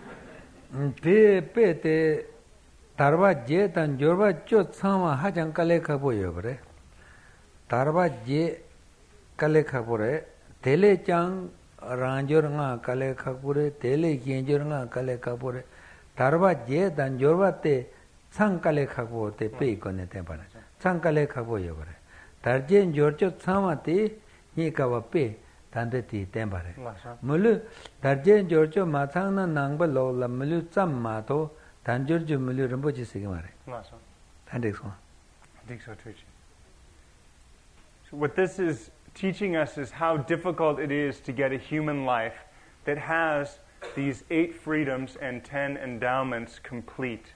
Te tarva je tan jorba chot sama hajang kale khabo yobre. Tarva je kale khabore tele chang ranjor nga kale khabore tele genjor nga kale khabore tarva je tan jorba te sang kale khabo te pe kone te bana sang kale khabo yobre. Tarje jorcho sama te ni kawa pe tande ti tembare mulu darje jorjo matangna nangba lola mulu tsam mato tanjorjo mulu ramboji sigmare tande so I think so too. So what this is teaching us is how difficult it is to get a human life that has these 8 freedoms and 10 endowments complete.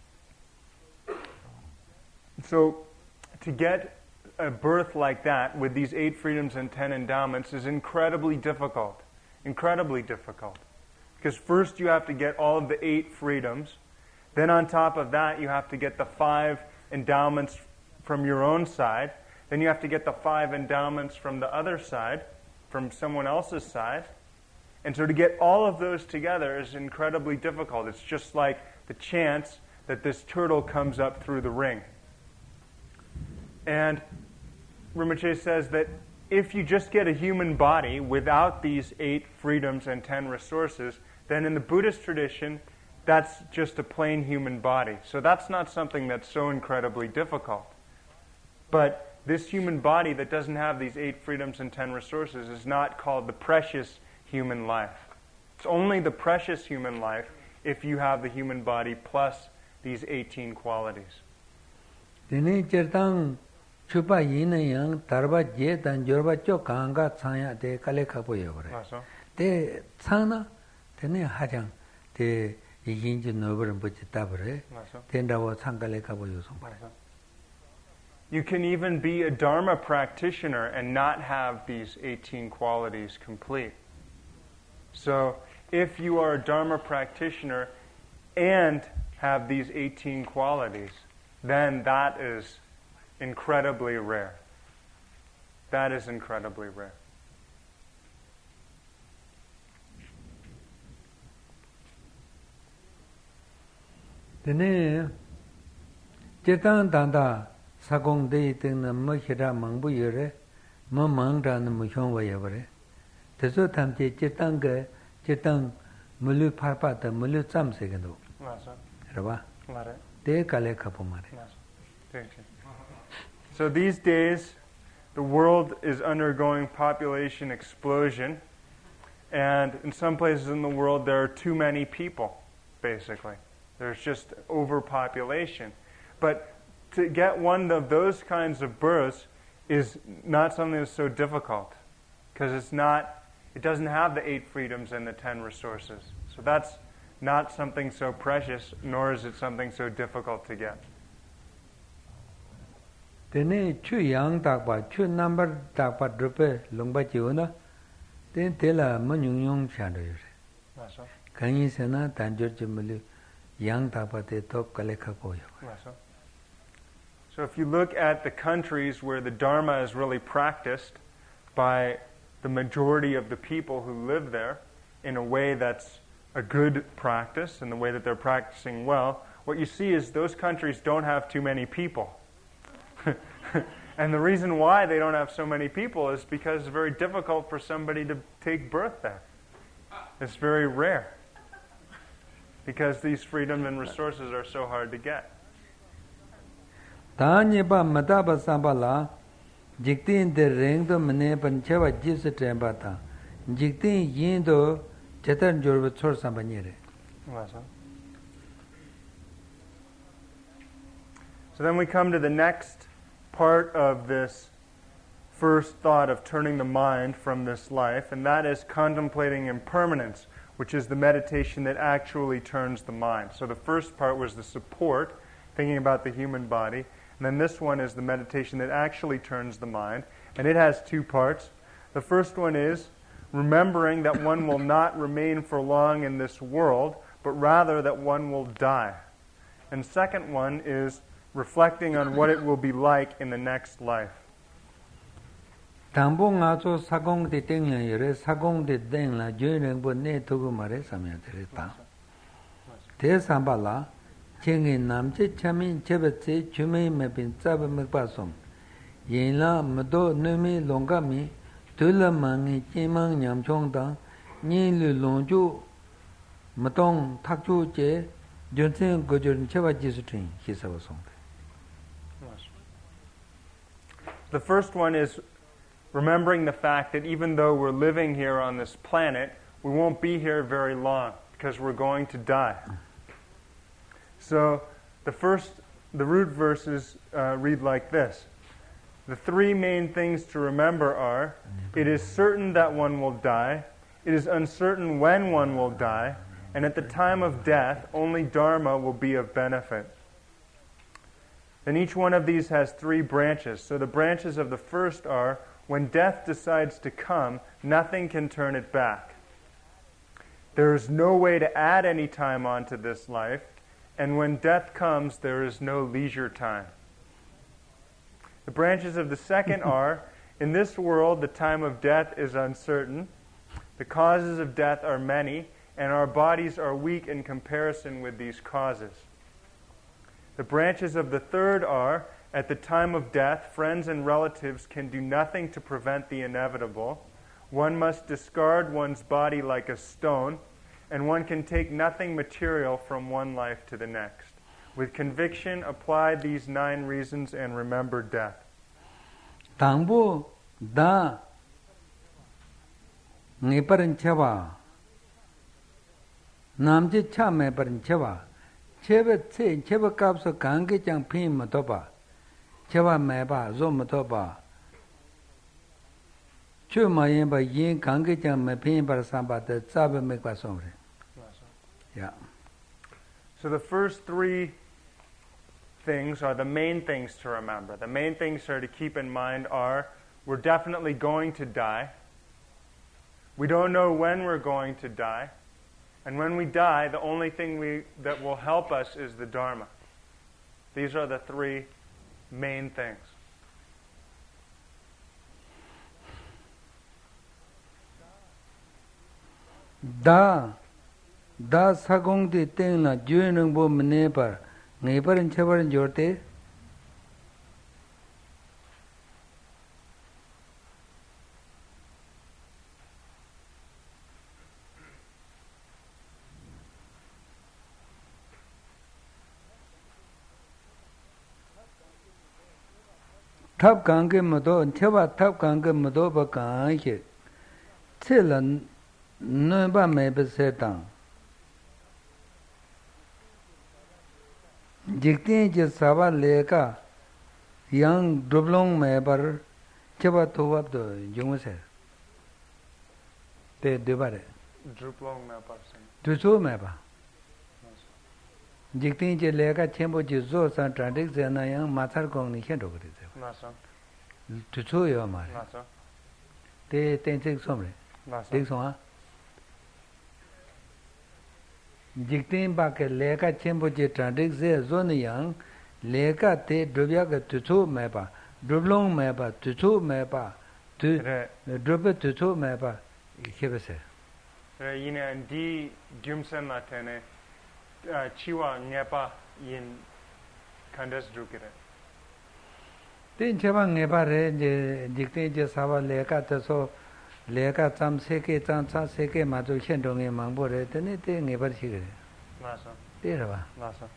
So to get a birth like that with these 8 freedoms and 10 endowments is incredibly difficult. Incredibly difficult. Because first you have to get all of the 8 freedoms. Then on top of that you have to get the 5 endowments from your own side. Then you have to get the 5 endowments from the other side, from someone else's side. And so to get all of those together is incredibly difficult. It's just like the chance that this turtle comes up through the ring. And Rinpoche says that if you just get a human body without these 8 freedoms and 10 resources, then in the Buddhist tradition, that's just a plain human body. So that's not something that's so incredibly difficult. But this human body that doesn't have these 8 freedoms and 10 resources is not called the precious human life. It's only the precious human life if you have the human body plus these 18 qualities. Chupa yin yang tarba je dan jorba cho kanga tsanya te kale khapo yore. Te tsana tene hajang te yin ji nober buchi tabre. Tenda wo tsangale khapo yosong. You can even be a Dharma practitioner and not have these 18 qualities complete. So if you are a Dharma practitioner and have these 18 qualities, then that is incredibly rare. That is incredibly rare. Tene jetang danda sagong de teng mo khira mangbu yore mo mangda na mo hyong wa yore. Teso tamche jetang ge jetang mulu pharpa ta mulu cham se gendo. Raba. Te kale khapo mare. So these days, the world is undergoing population explosion, and in some places in the world there are too many people, basically. There's just overpopulation. But to get one of those kinds of births is not something that's so difficult, because it doesn't have the 8 freedoms and the 10 resources. So that's not something so precious, nor is it something so difficult to get. Tene chu yang takpa, chu number takpa drupe longpa chiwana, ten tela manyung yung chando yore. Kanyi sena tanjor chimali yang takpa te top kale kapo yore. So if you look at the countries where the Dharma is really practiced by the majority of the people who live there in a way that's a good practice, in the way that they're practicing well, what you see is those countries don't have too many people. And the reason why they don't have so many people is because it's very difficult for somebody to take birth there. It's very rare. Because these freedom and resources are so hard to get. Tanyeba mataba sambala jiktin de rengdo mne pancheva jis trembata jiktin yindo chetan jorba chor sambanyere. So then we come to the next part of this first thought of turning the mind from this life, and that is contemplating impermanence, which is the meditation that actually turns the mind. So the first part was the support, thinking about the human body, and then this one is the meditation that actually turns the mind, and it has 2 parts. The first one is remembering that one will not remain for long in this world, but rather that one will die. And the second one is reflecting on what it will be like in the next life. 당보 ngazo 사공 de 땡nya yore 사공 de 땡라 주는 번네 두고 말에 삼야 되겠다. 대삼발라 쟁이 남체 참인 제베체 주메 매빈 잡아 먹바솜 예나 뭐도 느미 롱가미 들라망이 찌망 냠총다 니르 롱주 뭐동 탁주제 전생 거절 제바지스트인 희사오송. The first one is remembering the fact that even though we're living here on this planet, we won't be here very long because we're going to die. So the root verses read like this. The three main things to remember are, it is certain that one will die, it is uncertain when one will die, and at the time of death, only Dharma will be of benefit. Then each one of these has three branches. So the branches of the first are, when death decides to come, nothing can turn it back. There is no way to add any time onto this life, and when death comes, there is no leisure time. The branches of the second are, in this world, the time of death is uncertain, the causes of death are many, and our bodies are weak in comparison with these causes. The branches of the third are, at the time of death, friends and relatives can do nothing to prevent the inevitable. One must discard one's body like a stone, and one can take nothing material from one life to the next. With conviction, apply these 9 reasons and remember death. 당보 다 네버른 쳐봐. 남지 참에 버른 쳐봐. 제베체 제베값서 관계장 피면 더 봐. 제바 매봐 좀 더 봐. 주마에 봐 yin 관계장 매 피면 봐 삼바데 잡에 매과 소리. Yeah. So the first 3 things are the main things to remember. The main things are to keep in mind are, we're definitely going to die. We don't know when we're going to die. And when we die, the only thing that will help us is the Dharma. These are the 3 main things. 다 사공대 땡나 주연은 보면 내봐. 내버린 쳐버린 jorte 탑 관계 모두 쳐봐 탑 관계 모두 바까게 칠은 너바 매베세당 जिक्तें जे सवा लेका yang dublong me bar chaba thowab do jungse te debare Dublong me par sen tuso me ba jiktin je lega chembo je zo san trandik se na yang mathar kong ni khen do gre se na sa tuso yo ma na sa te tensik somre na sa dik so jiktin ba ke lega chembo je trandik se zo ni yang lega te drobya ke tuso me ba dublong me ba tuso me ba tu drobe tuso me ba khebese yine di gyumsen la tene chiwa ngepa yin kandas drukire tin cheba ngepa re je jiktin je sawa lega te so lega cham seke cham cha seke ma jo chen dong nge mangbo re tene te ngepa chi re na sa te ra ba na sa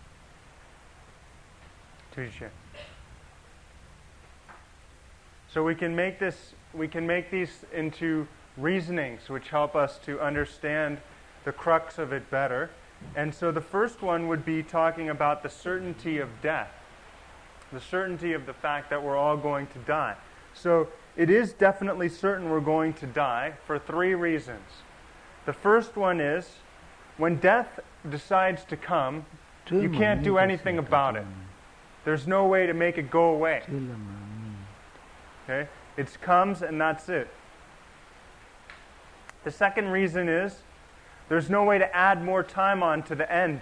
So we can make these into reasonings which help us to understand the crux of it better. And so the first one would be talking about the certainty of death, the certainty of the fact that we're all going to die. So it is definitely certain we're going to die for 3 reasons. The first one is, when death decides to come, you can't do anything about it. There's no way to make it go away. Okay? It comes and that's it. The second reason is, there's no way to add more time on to the end.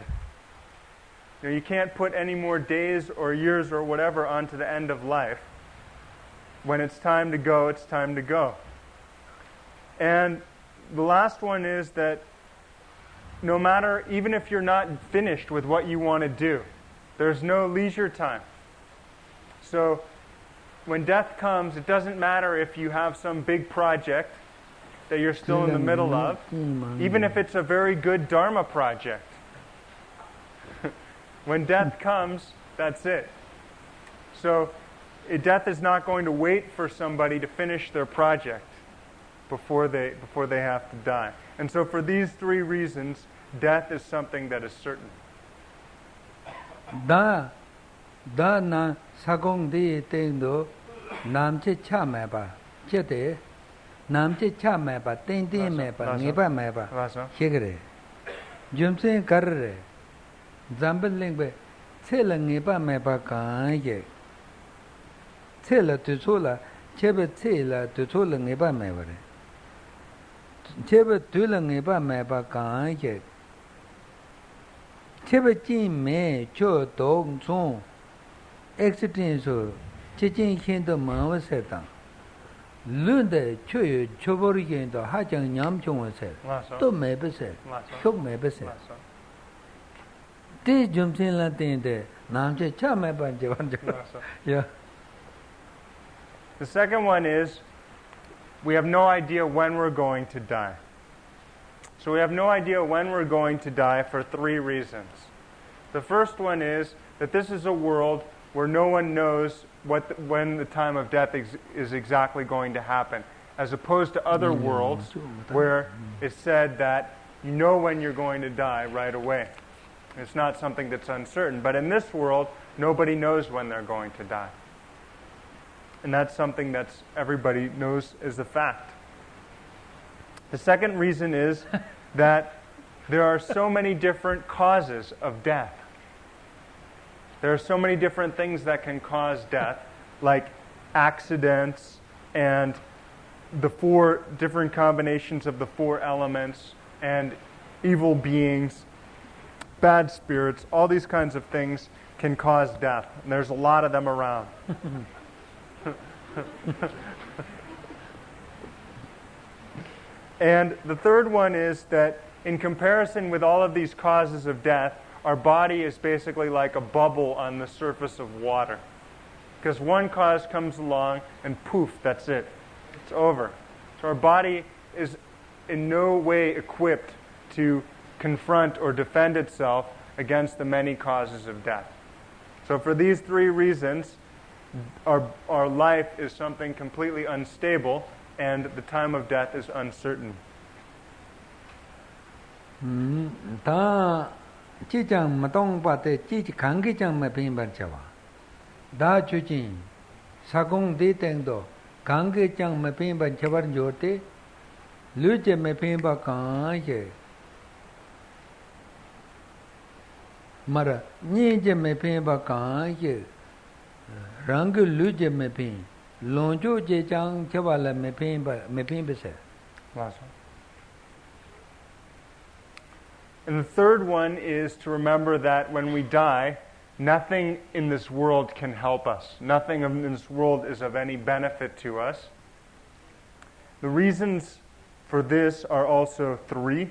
You can't put any more days or years or whatever onto the end of life. when it's time to go, it's time to go. And the last one is that no matter, even if you're not finished with what you want to do, there's no leisure time. So when death comes, it doesn't matter if you have some big project that you're still in the middle of, even if it's a very good Dharma project. When death comes, that's it. So death is not going to wait for somebody to finish their project before they have to die. And so for these three reasons, death is something that is certain. Da na sagong di tendo nam che cha me ba che de nam che cha me ba ten ten me ba nge ba me ba che gre jum se kar re zambel ling be che la nge ba me ba ka ye che la tu so la che be che la tu so la nge ba me ba re che be tu la nge ba me ba ka ye che be jin me cho dong chung accident so che jin hin de ma wa se da lun de cho yu cho bo ri gen da ha jang nyam chung wa se to me be se chok me be se ti jum sin la tin de nam che cha me ban je ban je yeah. The second one is we have no idea when we're going to die. So we have no idea when we're going to die for three reasons. The first one is that this is a world where no one knows when the time of death is exactly going to happen, as opposed to other worlds where it's said that you know when you're going to die right away. It's not something that's uncertain. But in this world, nobody knows when they're going to die. And that's something that everybody knows is a fact. The second reason is that there are so many different causes of death. There are so many different things that can cause death, like accidents and the four different combinations of the four elements and evil beings, bad spirits, all these kinds of things can cause death. And there's a lot of them around. And the third one is that in comparison with all of these causes of death, our body is basically like a bubble on the surface of water. Because one cause comes along and poof, that's it. It's over. So our body is in no way equipped to confront or defend itself against the many causes of death. So for these three reasons, our life is something completely unstable, and the time of death is uncertain. Da chi chang ma tong pa te chi khang ki chang ma pin bar chawa. Da chu chin sa gong de teng do khang ki chang ma pin bar chabar jo te lu che ma pin ba ka ye. Mara ni je ma pin ba ka ye. Rang lu je me pin long jo je chang chwa la me pin be se. And the third one is to remember that when we die, nothing in this world can help us. Nothing in this world is of any benefit to us. The reasons for this are also three.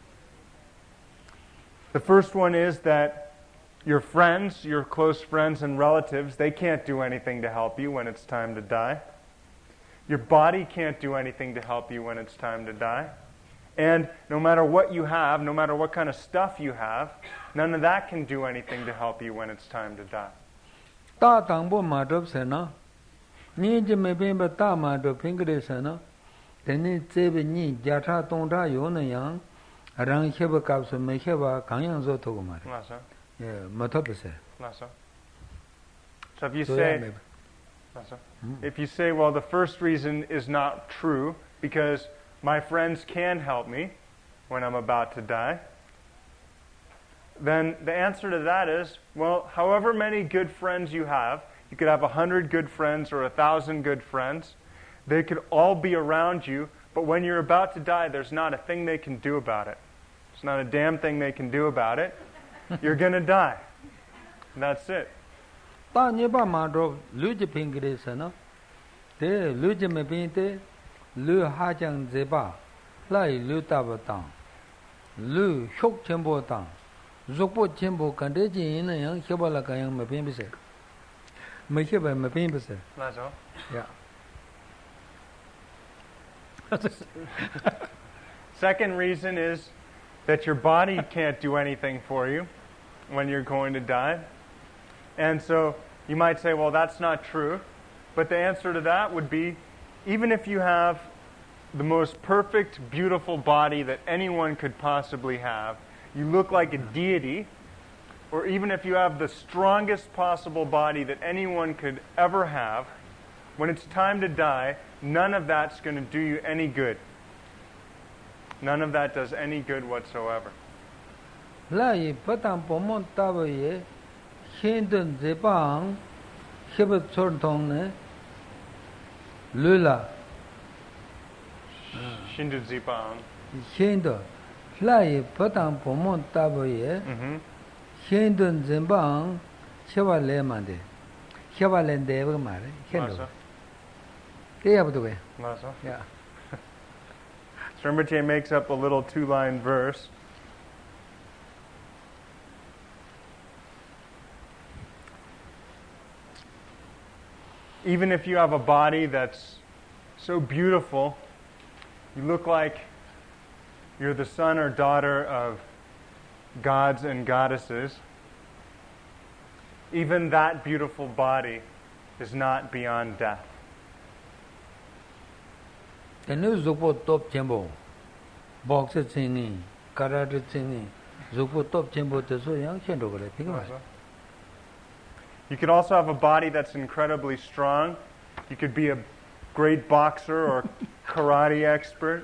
The first one is that your friends, your close friends and relatives, they can't do anything to help you when it's time to die. Your body can't do anything to help you when it's time to die. And no matter what you have, no matter what kind of stuff you have, none of that can do anything to help you when it's time to die. Ta tang bo ma drop se na. Ni je me pin ba ta ma drop pin gre se na. Teni ze be ni ja tha tong da yo na yang rang he ba ka so me he ba gang yang zo to ko ma. Yeah, ma to be se. So if you say, well, the first reason is not true because my friends can help me when I'm about to die, then the answer to that is, well, however many good friends you could have 100 good friends or 1,000 good friends, they could all be around you, but when you're about to die, there's not a thing they can do about it. There's not a damn thing they can do about it. You're going to die. And that's it. Ta ni ba ma drop lu je pin gre se na. Te lu jeme pinte, lu hajang zeba, lai lu tabatang, lu shok chenpo tang, zokpo chenpo kante jin yang hebala kayang me pin bise. Me heba me pin bise. That's all. Yeah. Second reason is that your body can't do anything for you when you're going to die. And so you might say, well, that's not true. But the answer to that would be, even if you have the most perfect, beautiful body that anyone could possibly have, you look like a deity, or even if you have the strongest possible body that anyone could ever have, when it's time to die, none of that's going to do you any good. None of that does any good whatsoever. Lai patang pomon tabaye, hindun zebang, hebat sortong ne, lula. Shindu Zipang. Hindu. Lai patang pomon tabaye, hindun zebang, hebat le mande. Hebat le deva mare, hindu. Yeah. So Rinpoche makes up a little 2-line verse. Even if you have a body that's so beautiful, you look like you're the son or daughter of gods and goddesses, even that beautiful body is not beyond death. Tenu zukpo top chenpo, boxe tsini, karate tsini, zukpo top chenpo teso yang chendo kore, pika. You could also have a body that's incredibly strong. You could be a great boxer or karate expert.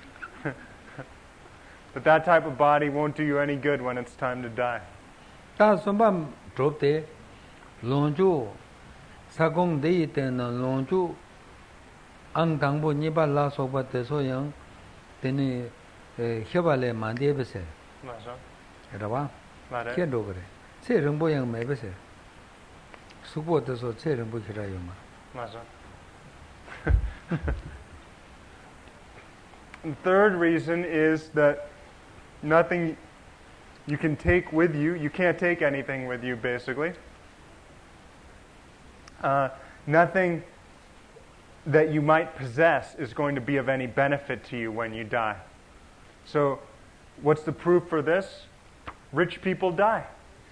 But that type of body won't do you any good when it's time to die. Ta sombam dropte, longju, sagong dei tena longju, ang tangbo nipa la soba teso yang, teni hebale mande bese. Rawa? Chendo kore. Se rungbo yang me bese. Supo teso se rungbo kira yoma. The third reason is that nothing you can take with you, you can't take anything with you basically. Nothing that you might possess is going to be of any benefit to you when you die. So, what's the proof for this? Rich people die.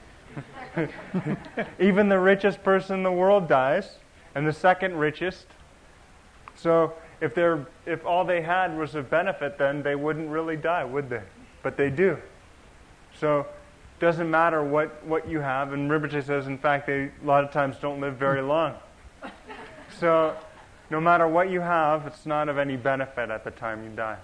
Even the richest person in the world dies, and the second richest. So, if all they had was a benefit, then they wouldn't really die, would they? But they do. So, it doesn't matter what you have, and Rinpoche says, in fact, they a lot of times don't live very long. So, no matter what you have, it's not of any benefit at the time you die.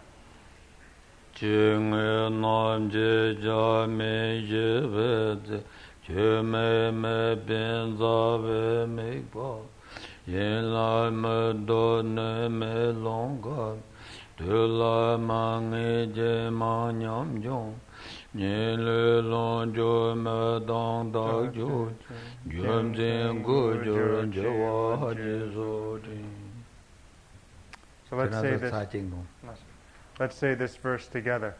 So let's say this verse together.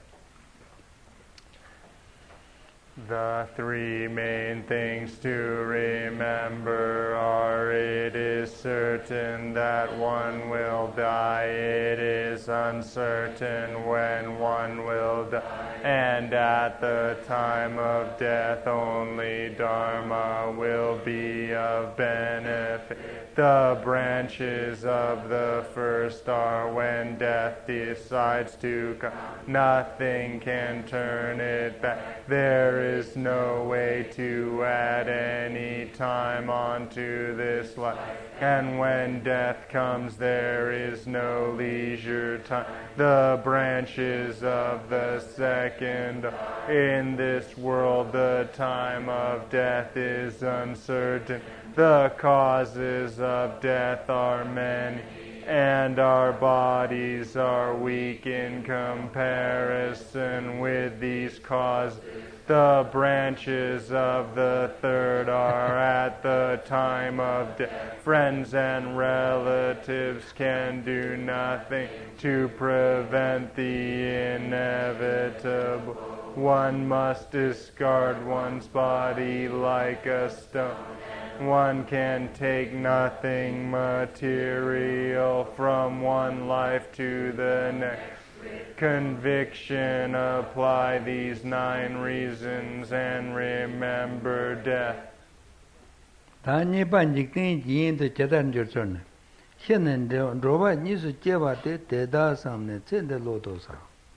The three main things to remember are: it is certain that one will die, it is uncertain when one will die, and at the time of death only Dharma will be of benefit. The branches of the first are when death decides to come. Nothing can turn it back. There is no way to add any time onto this life. And when death comes, there is no leisure time. The branches of the second are in this world. The time of death is uncertain. The causes of death are many, and our bodies are weak in comparison with these causes. The branches of the third are at the time of death. Friends and relatives can do nothing to prevent the inevitable. One must discard one's body like a stone. One can take nothing material from one life to the next. Conviction, apply these 9 reasons and remember death. 다니 반직된 지인도 제단 줄선. 현는데 로바 니스 제바데 대다 삼네 젠데로도사.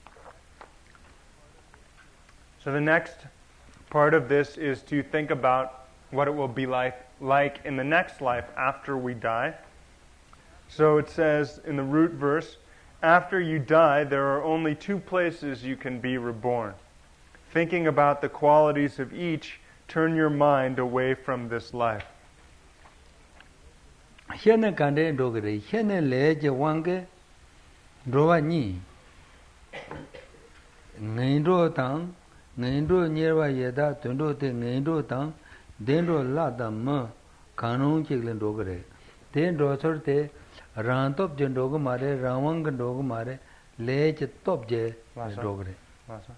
So the next part of this is to think about what it will be like in the next life after we die. So it says in the root verse, after you die, there are only 2 places you can be reborn. Thinking about the qualities of each, turn your mind away from this life. 현에 간데 로그레 현에 레제 왕게 로와니 네인도 당 네인도 니르와 예다 돈도데 네인도 당 덴도 라다마 가농 찍len 로그레 덴도 설때 란톱 젠도고 마레 라왕 도고 마레 레제 톱제 로그레 맞아.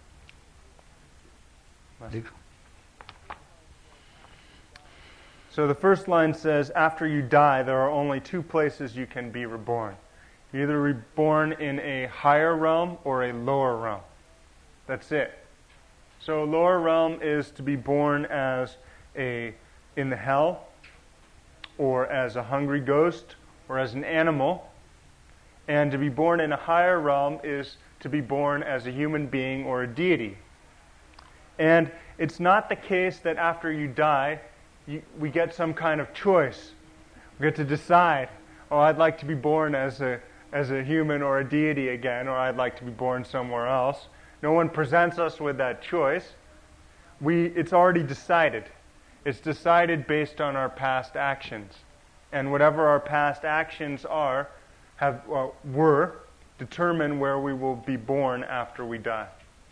So the first line says, after you die, there are only 2 places you can be reborn. You're either reborn in a higher realm or a lower realm. That's it. So lower realm is to be born as in the hell, or as a hungry ghost, or as an animal. And to be born in a higher realm is to be born as a human being or a deity. And it's not the case that after you die, we get some kind of choice. We get to decide, oh, I'd like to be born as a human or a deity again, or I'd like to be born somewhere else. No one presents us with that choice. It's already decided. It's decided based on our past actions. And whatever our past actions were, determine where we will be born after we die.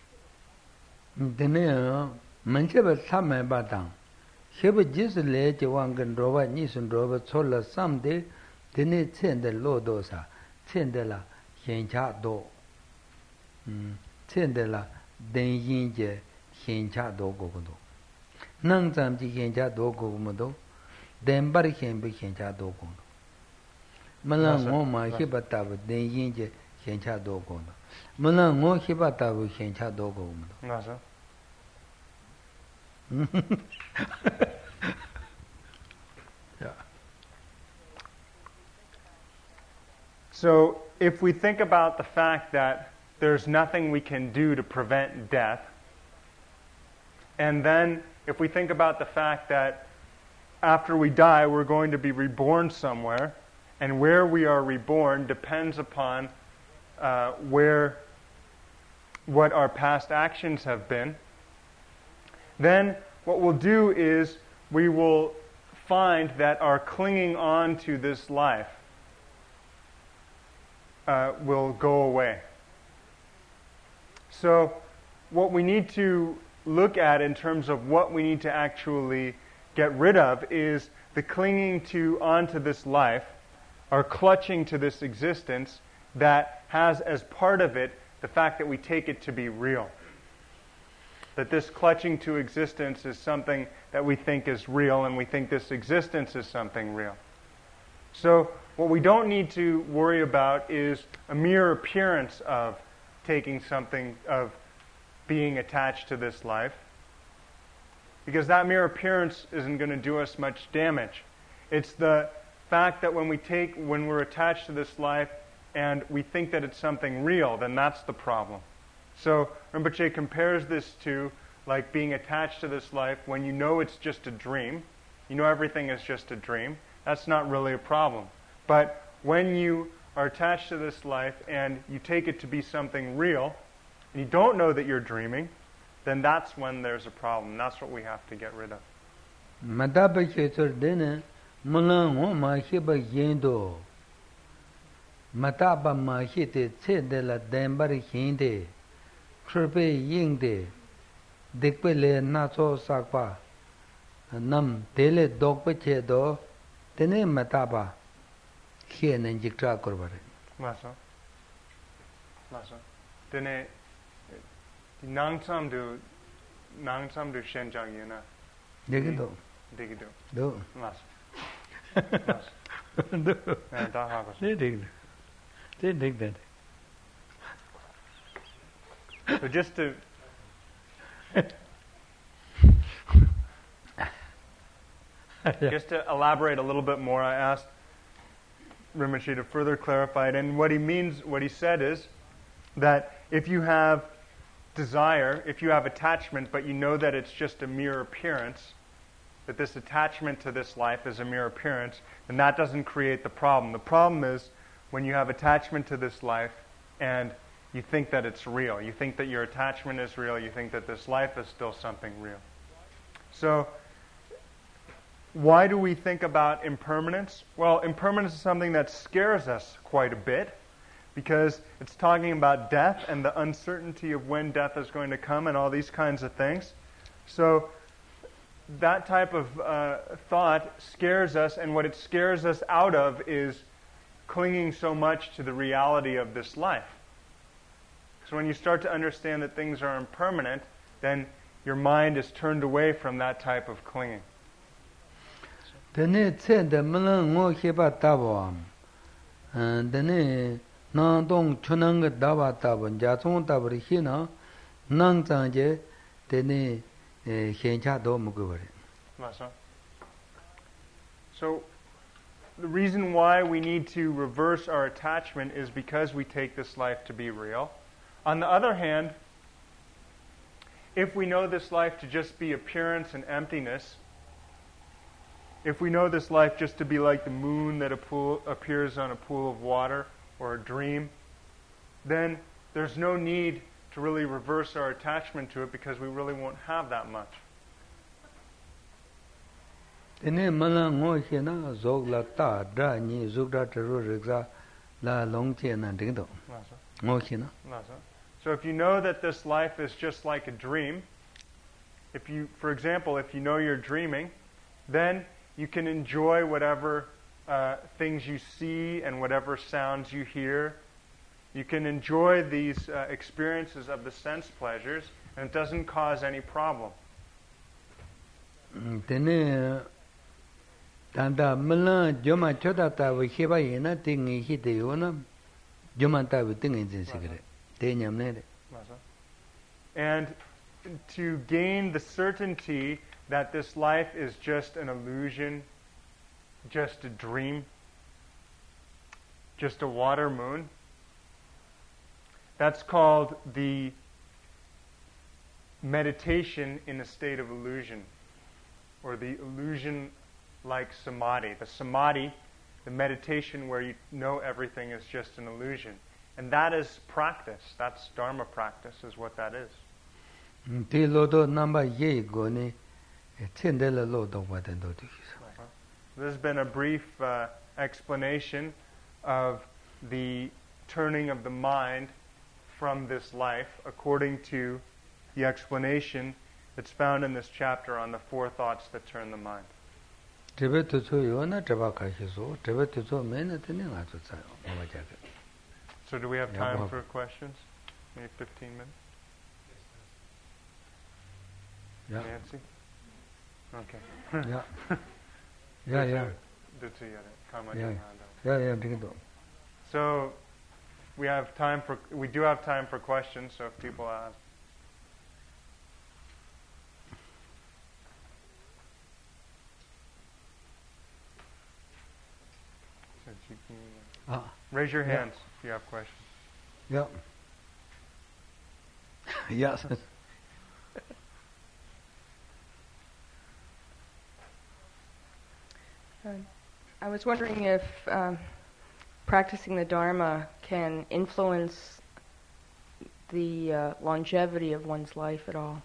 Heba jis le je wangan roba nisun roba chola samde dene tsende lo dosa tsende la hiencha do tsende la den yin je hiencha do go do nang zam ji hiencha do go mo do den bar hien bi hiencha do go do mala ngo ma heba ta den yin je hiencha do go do mala ngo heba ta hiencha do go mo do na so Yeah. So if we think about the fact that there's nothing we can do to prevent death, and then if we think about the fact that after we die we're going to be reborn somewhere, and where we are reborn depends upon what our past actions have been, then what we'll do is we will find that our clinging on to this life will go away. So what we need to look at in terms of what we need to actually get rid of is the clinging onto this life, or clutching to this existence that has as part of it the fact that we take it to be real. That this clutching to existence is something that we think is real, and we think this existence is something real. So what we don't need to worry about is a mere appearance of taking something, of being attached to this life, because that mere appearance isn't going to do us much damage. It's the fact that when we're attached to this life and we think that it's something real, then that's the problem. So Rinpoche compares this to like being attached to this life when you know it's just a dream. You know everything is just a dream. That's not really a problem. But when you are attached to this life and you take it to be something real, and you don't know that you're dreaming, then that's when there's a problem. That's what we have to get rid of. Dikpele Naso Sakpa Nam Tele Dokpe do Tene Mataba Hien and Jikra Kurbare. Maso. Tene Nang Sam do Shenjang Yuna. Digido. Do. Mas. Do. They dig that. So just to elaborate a little bit more, I asked Rinpoche to further clarify it. And what he said is that if you have desire, if you have attachment, but you know that it's just a mere appearance, that this attachment to this life is a mere appearance, then that doesn't create the problem. The problem is when you have attachment to this life and you think that it's real. You think that your attachment is real. You think that this life is still something real. So, why do we think about impermanence? Well, impermanence is something that scares us quite a bit because it's talking about death and the uncertainty of when death is going to come and all these kinds of things. So, that type of thought scares us, and what it scares us out of is clinging so much to the reality of this life. So when you start to understand that things are impermanent, then your mind is turned away from that type of clinging. Dene tsende mlang ngo heba tabo dene nang dong chunang dawa tabo jachong tabo hina nang zangje dene hencha do mugure. So the reason why we need to reverse our attachment is because we take this life to be real. On the other hand, if we know this life to just be appearance and emptiness, if we know this life just to be like the moon that appears on a pool of water or a dream, then there's no need to really reverse our attachment to it because we really won't have that much. Tene mala ngo hena zog la ta dra ni zog da tru rigza la long che na ding do. Ngo hena. So if you know that this life is just like a dream, for example, if you know you're dreaming, then you can enjoy whatever things you see and whatever sounds you hear. You can enjoy these experiences of the sense pleasures, and it doesn't cause any problem. Tene tanda mala joma choda ta we heba yena tingi hite yona joma ta we tingi jin sigre. And to gain the certainty that this life is just an illusion, just a dream, just a water moon, that's called the meditation in a state of illusion, or the illusion-like samadhi. The samadhi, the meditation where you know everything is just an illusion. And that is practice. That's Dharma practice, is what that is. This has been a brief explanation of the turning of the mind from this life according to the explanation that's found in this chapter on the 4 thoughts that turn the mind. So do we have time for questions? Maybe 15 minutes? Yeah. Nancy? Okay. Yeah. So we do have time for questions, so if people ask. Raise your hands if you have questions. Yeah. Yes. I was wondering if practicing the Dharma can influence the longevity of one's life at all.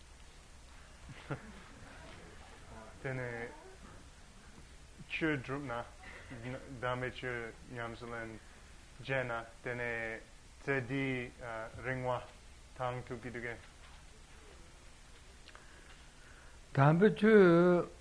Dame che nyamsalen jena tene tsedi ringwa tang tu piduge. 담배주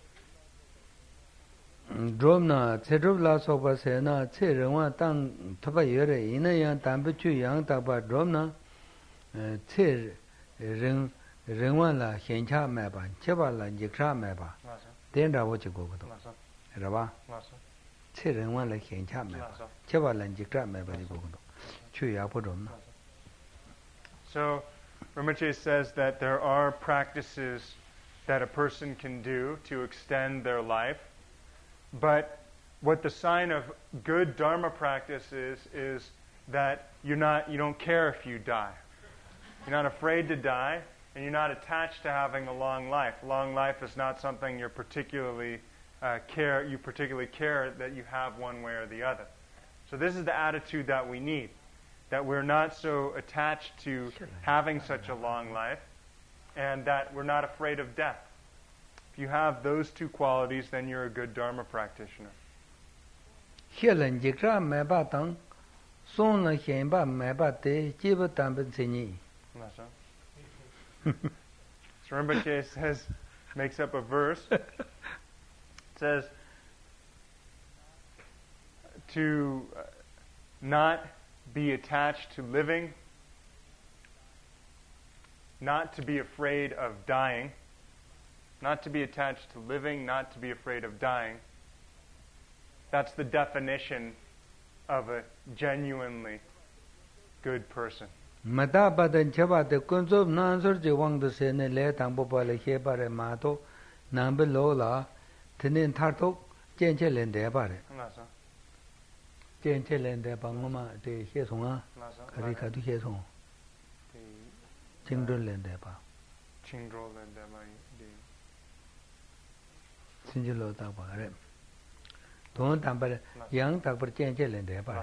dromna cedrob la soba sena ce rengwa tang thoba yere ina yang 담배주 yang taba dromna ce rengwa la hencha meba cheba la jikra meba tenra wo chi go go raba ce rengwa la hencha meba cheba la jikra meba di go go chu ya po dromna. So Rinpoche says that there are practices that a person can do to extend their life, but what the sign of good Dharma practice is that you don't care if you die. You're not afraid to die, and you're not attached to having a long life. Long life is not something you particularly care that you have one way or the other. So this is the attitude that we need, that we're not so attached to having such a long life, and that we're not afraid of death. If you have those two qualities, then you're a good Dharma practitioner. Helen jikra meba tang son la henba meba te jiba tambe tsini. So Rinpoche makes up a verse. It says to not be attached to living, not to be afraid of dying, not to be attached to living, not to be afraid of dying. That's the definition of a genuinely good person. Mata badan chabate kunzob nansur je wang de sene le tangbo pale he bare mato nambe lola tenen thartok chenche lende bare. Chenche lende bangoma de he songa kari kadu he song. Chingdol lende ba. Chingdol lende ba. Sinjilo ta ba re. Don tambare yang tak per chenche lende ba.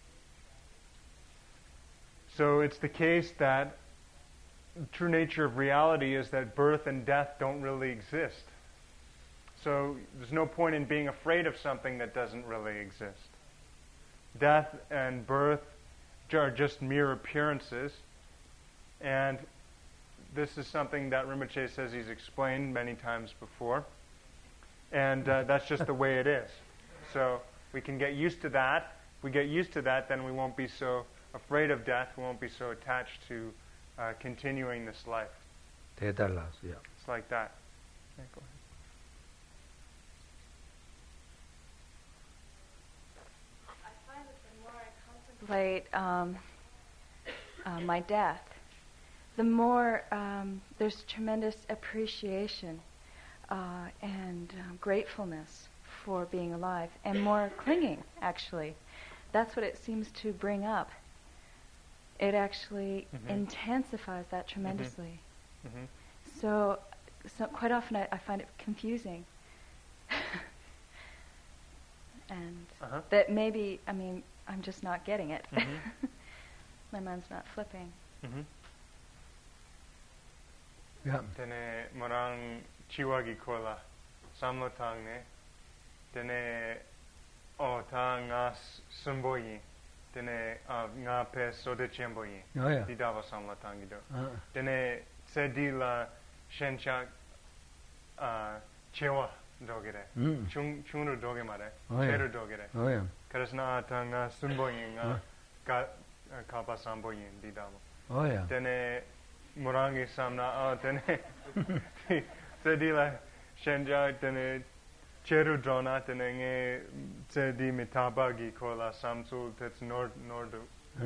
So it's the case that the true nature of reality is that birth and death don't really exist. So there's no point in being afraid of something that doesn't really exist. Death and birth are just mere appearances, and this is something that Rinpoche says he's explained many times before, and that's just the way it is. So we can get used to that. If we get used to that, then we won't be so afraid of death, we won't be so attached to continuing this life. It's like that. Okay, go ahead. I find that the more I contemplate my death, the more there's tremendous appreciation and gratefulness for being alive, and more clinging, actually. That's what it seems to bring up. It actually intensifies that tremendously. So quite often I find it confusing. And that maybe, I'm just not getting it. My mind's not flipping. Tene morang chiwagi kola samlotang ne tene o tang as sumboyi tene nga pe sode chemboyi di dava samlotang do tene sedila shencha chewa dogere chunu doge mare cheru dogere krishna tang sumboyi nga kapa samboyi di dava tene morangi samna tene sedila shenja tene cheru drona tene nge sedi mitabagi kola samsul tets nordu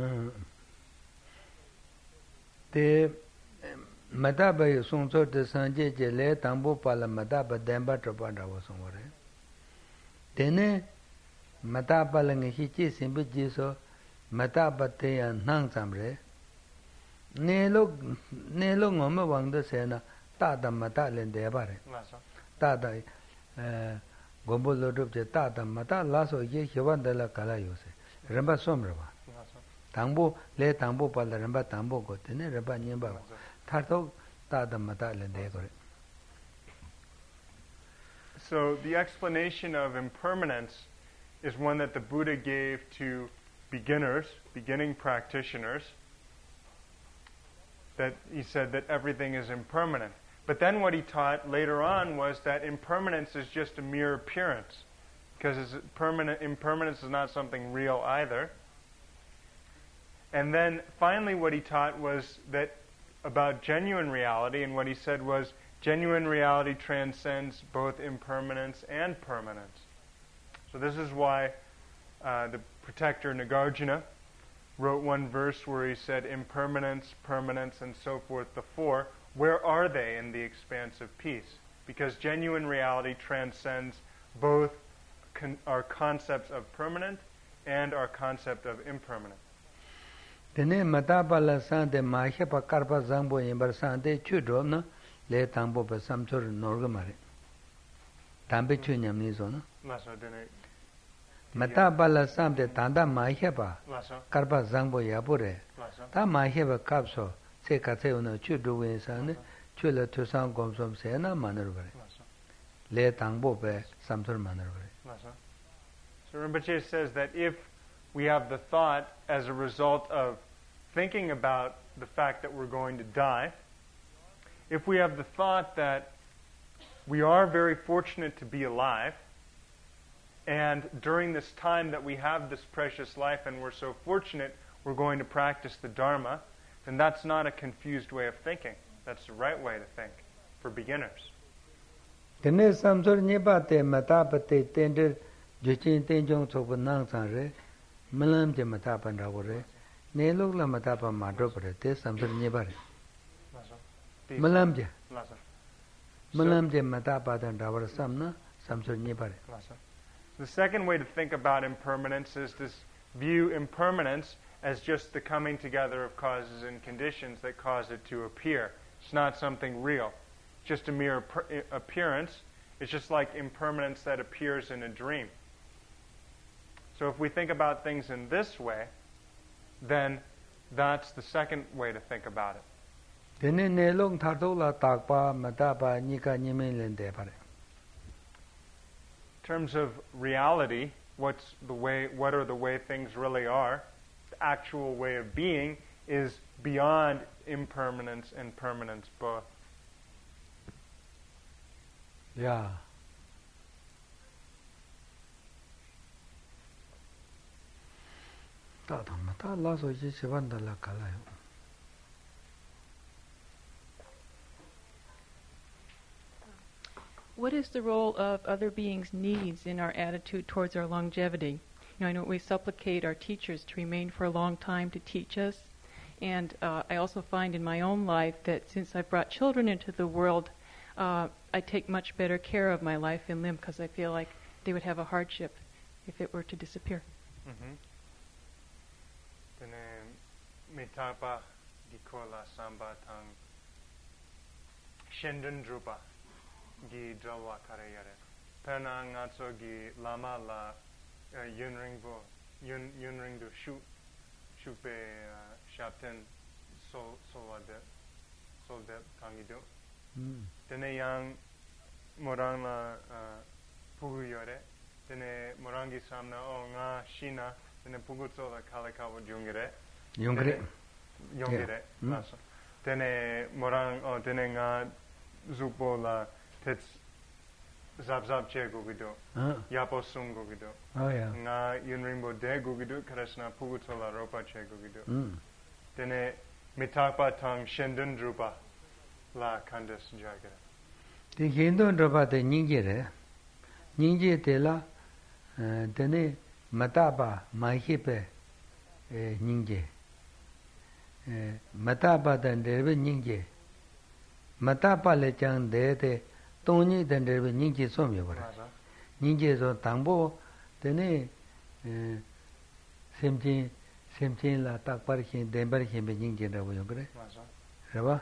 te madaba songso de sanje je le tambo pala madaba demba tropanda wo songore tene madaba lang hi chi simbi ji so madaba te yan nang samre ne lo ngoma wang de sena ta da mata len de bare ta da gombo lo rup je ta da mata la so ye hewan de la kala yo se ramba somra ba tangbo le tangbo pa la ramba tangbo ko tene ramba nyemba thar to ta da mata len de gore. So the explanation of impermanence is one that the Buddha gave to beginning practitioners, that he said that everything is impermanent. But then what he taught later on was that impermanence is just a mere appearance, because impermanence is not something real either. And then finally what he taught was that about genuine reality, and what he said was genuine reality transcends both impermanence and permanence. So this is why the protector Nagarjuna wrote one verse where he said impermanence, permanence, and so forth, the four, where are they in the expanse of peace? Because genuine reality transcends both our concepts of permanent and our concept of impermanent. Tene matabala sante mahepa karpa zangbo yembar sante chudro na le tangbo pa samchor norgamare. Tambe chunyamni zona. Matabala sante tanda mahepa karpa zangbo yapure. Ta mahepa kapso se katse una chudro winsane chula tusang gomsom se na manarvare. Le tangbo pa samchor manarvare. So Rinpoche says that if we have the thought as a result of thinking about the fact that we're going to die, if we have the thought that we are very fortunate to be alive, and during this time that we have this precious life and we're so fortunate we're going to practice the Dharma, then that's not a confused way of thinking. That's the right way to think for beginners. Tene samsor nyebate matapate tender jichin tenjong sopa nang sanre malam je matapan rawore ne lok la matapa madropare te samsor nyebare malam je matapa dan rawore samna samsor nyebare. The second way to think about impermanence is to view impermanence as just the coming together of causes and conditions that cause it to appear. It's not something real. It's just a mere appearance. It's just like impermanence that appears in a dream. So if we think about things in this way, then that's the second way to think about it. Tene ne long tardola takpa matapa nika nyemen lende pare. In terms of reality, what are the way things really are, the actual way of being is beyond impermanence and permanence both. Yeah. What is the role of other beings' needs in our attitude towards our longevity? I know we supplicate our teachers to remain for a long time to teach us, and I also find in my own life that since I've brought children into the world, I take much better care of my life in limb because I feel like they would have a hardship if it were to disappear. Mitapa gikola samba tang shendun drupa gi drawa karayare pena ngatso gi lama la yunringbo yunringdo shupe shapten solade tangido tene yang morang la puguyore tene morangi samna o nga shina tene pugutso la kalakawa jungere Yongre. Tene morang tene nga zupo la tets zab che gugido. Yapo sum gugido. Oh yeah. Nga yunrimbo de gugido karasna pugutso la ropa che gugido. Tene mitapa tang shendun drupa la kandas jagara. Ti gendon drupa te ningere. Ningje te la tene matapa mahipe ningje. Matapa dan derbe nyingje matapa le chang de te tongni dan derbe nyingje som yo bara nyingje so tangbo tene semchin la takpar khin denbar khin be nyingje da yo bare raba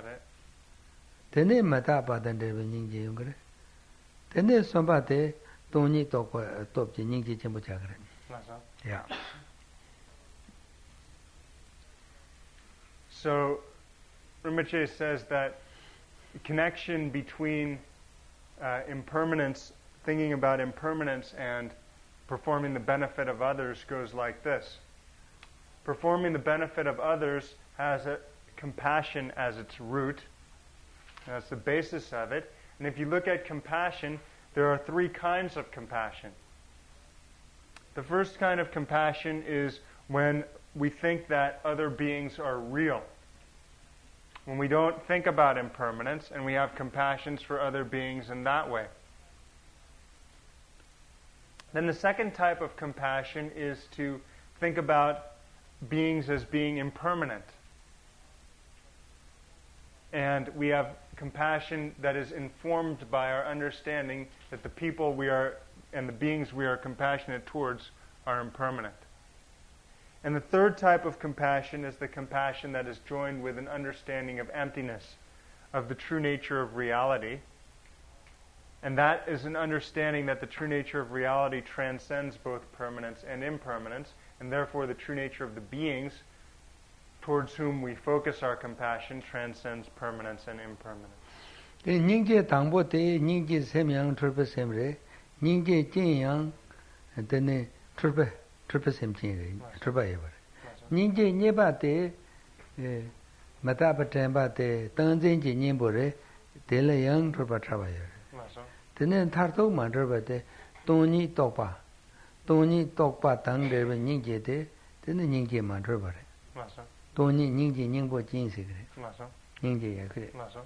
tene matapa dan derbe nyingje yo bare tene somba te tongni to ko top ji nyingje chembo cha gare yeah. So, Rinpoche says that the connection between impermanence, thinking about impermanence, and performing the benefit of others goes like this. Performing the benefit of others has compassion as its root, That's the basis of it. And if you look at compassion, there are 3 kinds of compassion. The first kind of compassion is when we think that other beings are real. When we don't think about impermanence and we have compassions for other beings in that way. Then the second type of compassion is to think about beings as being impermanent. And we have compassion that is informed by our understanding that the people we are and the beings we are compassionate towards are impermanent. And the third type of compassion is the compassion that is joined with an understanding of emptiness, of the true nature of reality. And that is an understanding that the true nature of reality transcends both permanence and impermanence, and therefore the true nature of the beings towards whom we focus our compassion transcends permanence and impermanence. 닝제 당보 때 닝제 세명 출배 셈래 닝제 진양 때네 출배 셈진래 출배해 버려. 닝제 녀바 때 마다바템바 때 당진지 닝보래 데려양 출배 잡아요. 때는 타도 만들어 때 돈이 똑바 당대로 닝제 때 때는 닝제 만들어 버려. 맞아. 돈이 닝제 닝보 진세 그래. 맞아. 닝제야 그래. 맞아.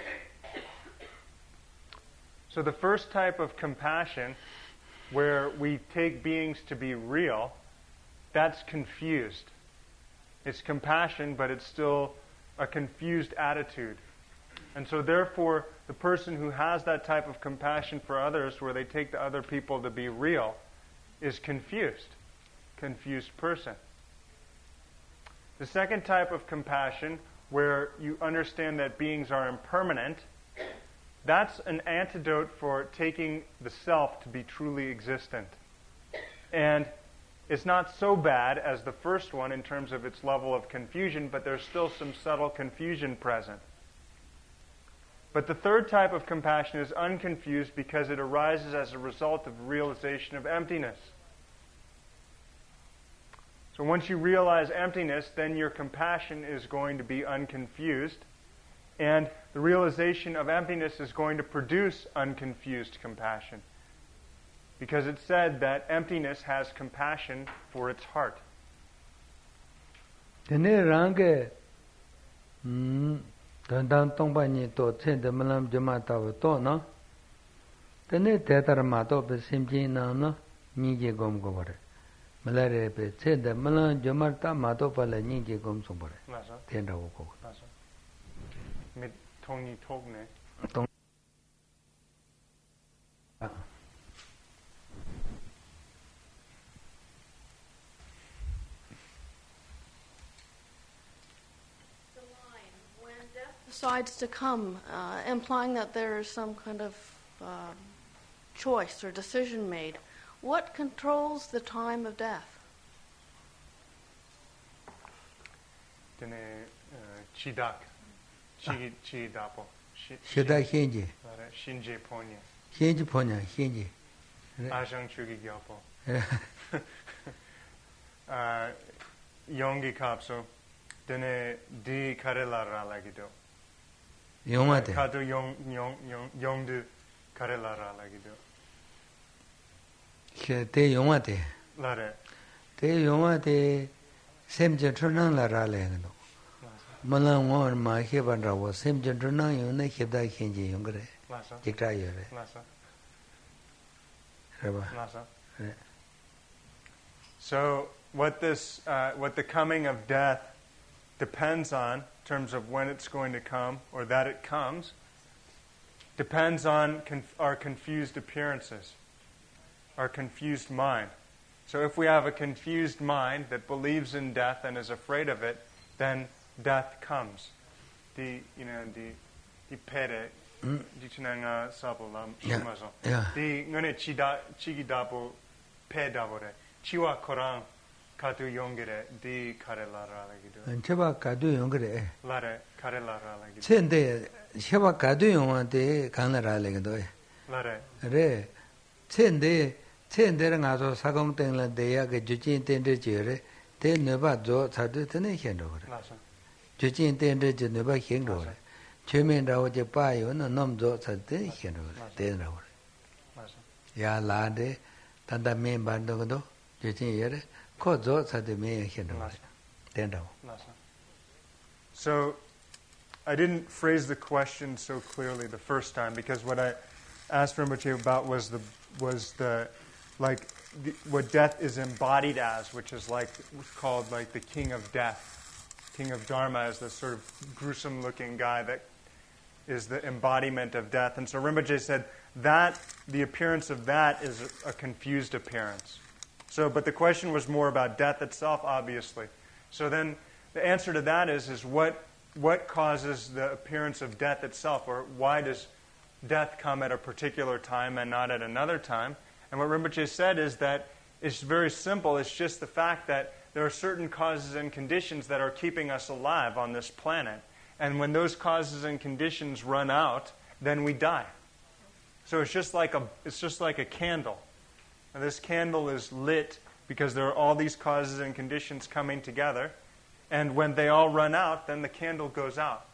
So the first type of compassion, where we take beings to be real, that's confused. It's compassion, but it's still a confused attitude. And so therefore, the person who has that type of compassion for others, where they take the other people to be real, is confused. Confused person. The second type of compassion, where you understand that beings are impermanent, that's an antidote for taking the self to be truly existent. And it's not so bad as the first one in terms of its level of confusion, but there's still some subtle confusion present. But the third type of compassion is unconfused because it arises as a result of realization of emptiness. So once you realize emptiness, then your compassion is going to be unconfused. And the realization of emptiness is going to produce unconfused compassion. Because it said that emptiness has compassion for its heart. Tene range dandang tongpa to tsende malam jama tawa to na tene tetar ma to pe simji nam na nyingje gom go bare malare pe tsende malam jama ta ma to pala nyingje gom so bare tenda wo ko mit tongni togne tong decides to come, implying that there is some kind of choice or decision made. What controls the time of death? Tene chidak, chidapo, shida hinji, shinje ponya, hinji ponya, hinji, ajang chugi gyapo, yongi kapso, tene di karela ralagido. Yongate. Kato yongdu karela ralagido. Te yongate. Lare. Te yongate semje chunang la ralagdo. Malang or ma heban rawo semje chunang yone hebda hinji yongre. Lasa. Jikra yore. Lasa. Raba. Lasa. So what the coming of death depends on, in terms of when it's going to come, or that it comes, depends on our confused appearances, our confused mind. So if we have a confused mind that believes in death and is afraid of it, then death comes. Di pere, di chinanga sapo lam shimazo. Di ngone chigi dapo pe davore. Chiwa korang katu yongere di kare la ralagido. Cheba kadu yongere. Lare kare la ralagido. Chende cheba kadu yongante kana ralagido. Lare. Re chende ngazo sagong tengla deya ke jujin tende jere te neba zo chadu tene hendo re. Jujin tende je neba hendo re. Chimindao Japayo, no nomzo station, dinner. Yalade, Tanda main bandogo, Jin, Kozo at the main dinner. So, I didn't phrase the question so clearly the first time because what I asked Rinpoche about was what death is embodied as, which is called the king of death. King of Dharma is this sort of gruesome-looking guy that is the embodiment of death. And so Rinpoche said that the appearance of that is a confused appearance. So, but the question was more about death itself, obviously. So then the answer to that is what causes the appearance of death itself, or why does death come at a particular time and not at another time? And what Rinpoche said is that it's very simple. It's just the fact that there are certain causes and conditions that are keeping us alive on this planet. And when those causes and conditions run out, then we die. So it's just like a candle. And this candle is lit because there are all these causes and conditions coming together. And when they all run out, then the candle goes out.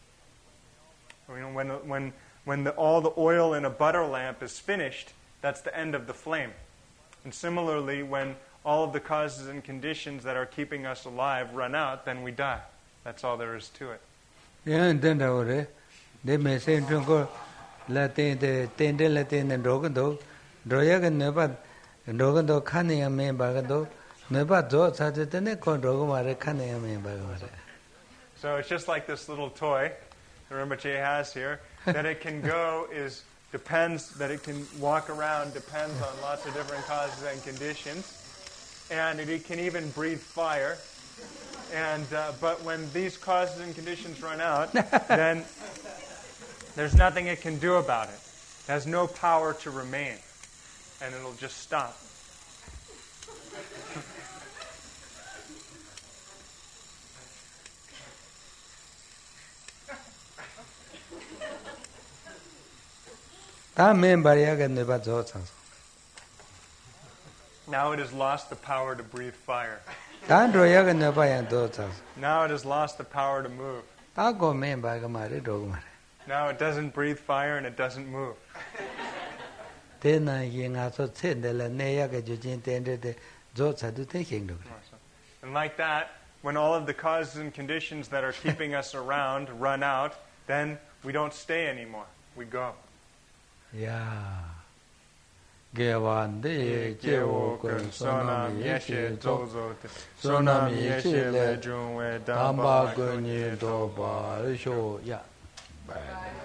When all the oil in a butter lamp is finished, that's the end of the flame. And similarly, when all of the causes and conditions that are keeping us alive run out, then we die. That's all there is to it. Yeah, and then they may say, Latin, the tender Latin and Rogando, Droyagan never, and Rogando Kanye and May Bagado, never thought such a thing called Rogomare Kanye and May Bagado. So it's just like this little toy the Rinpoche has here, that it can that it can walk around, depends on lots of different causes and conditions. And it can even breathe fire. And but when these causes and conditions run out, then there's nothing it can do about it. It has no power to remain. And it'll just stop. Now it has lost the power to breathe fire. Now it has lost the power to move. Now it doesn't breathe fire and it doesn't move. And like that, when all of the causes and conditions that are keeping us around run out, then we don't stay anymore. We go. Yeah. Gewande jewo kun sonam yeshe zozo sonam yeshe le junwe damba gunye doba sho ya.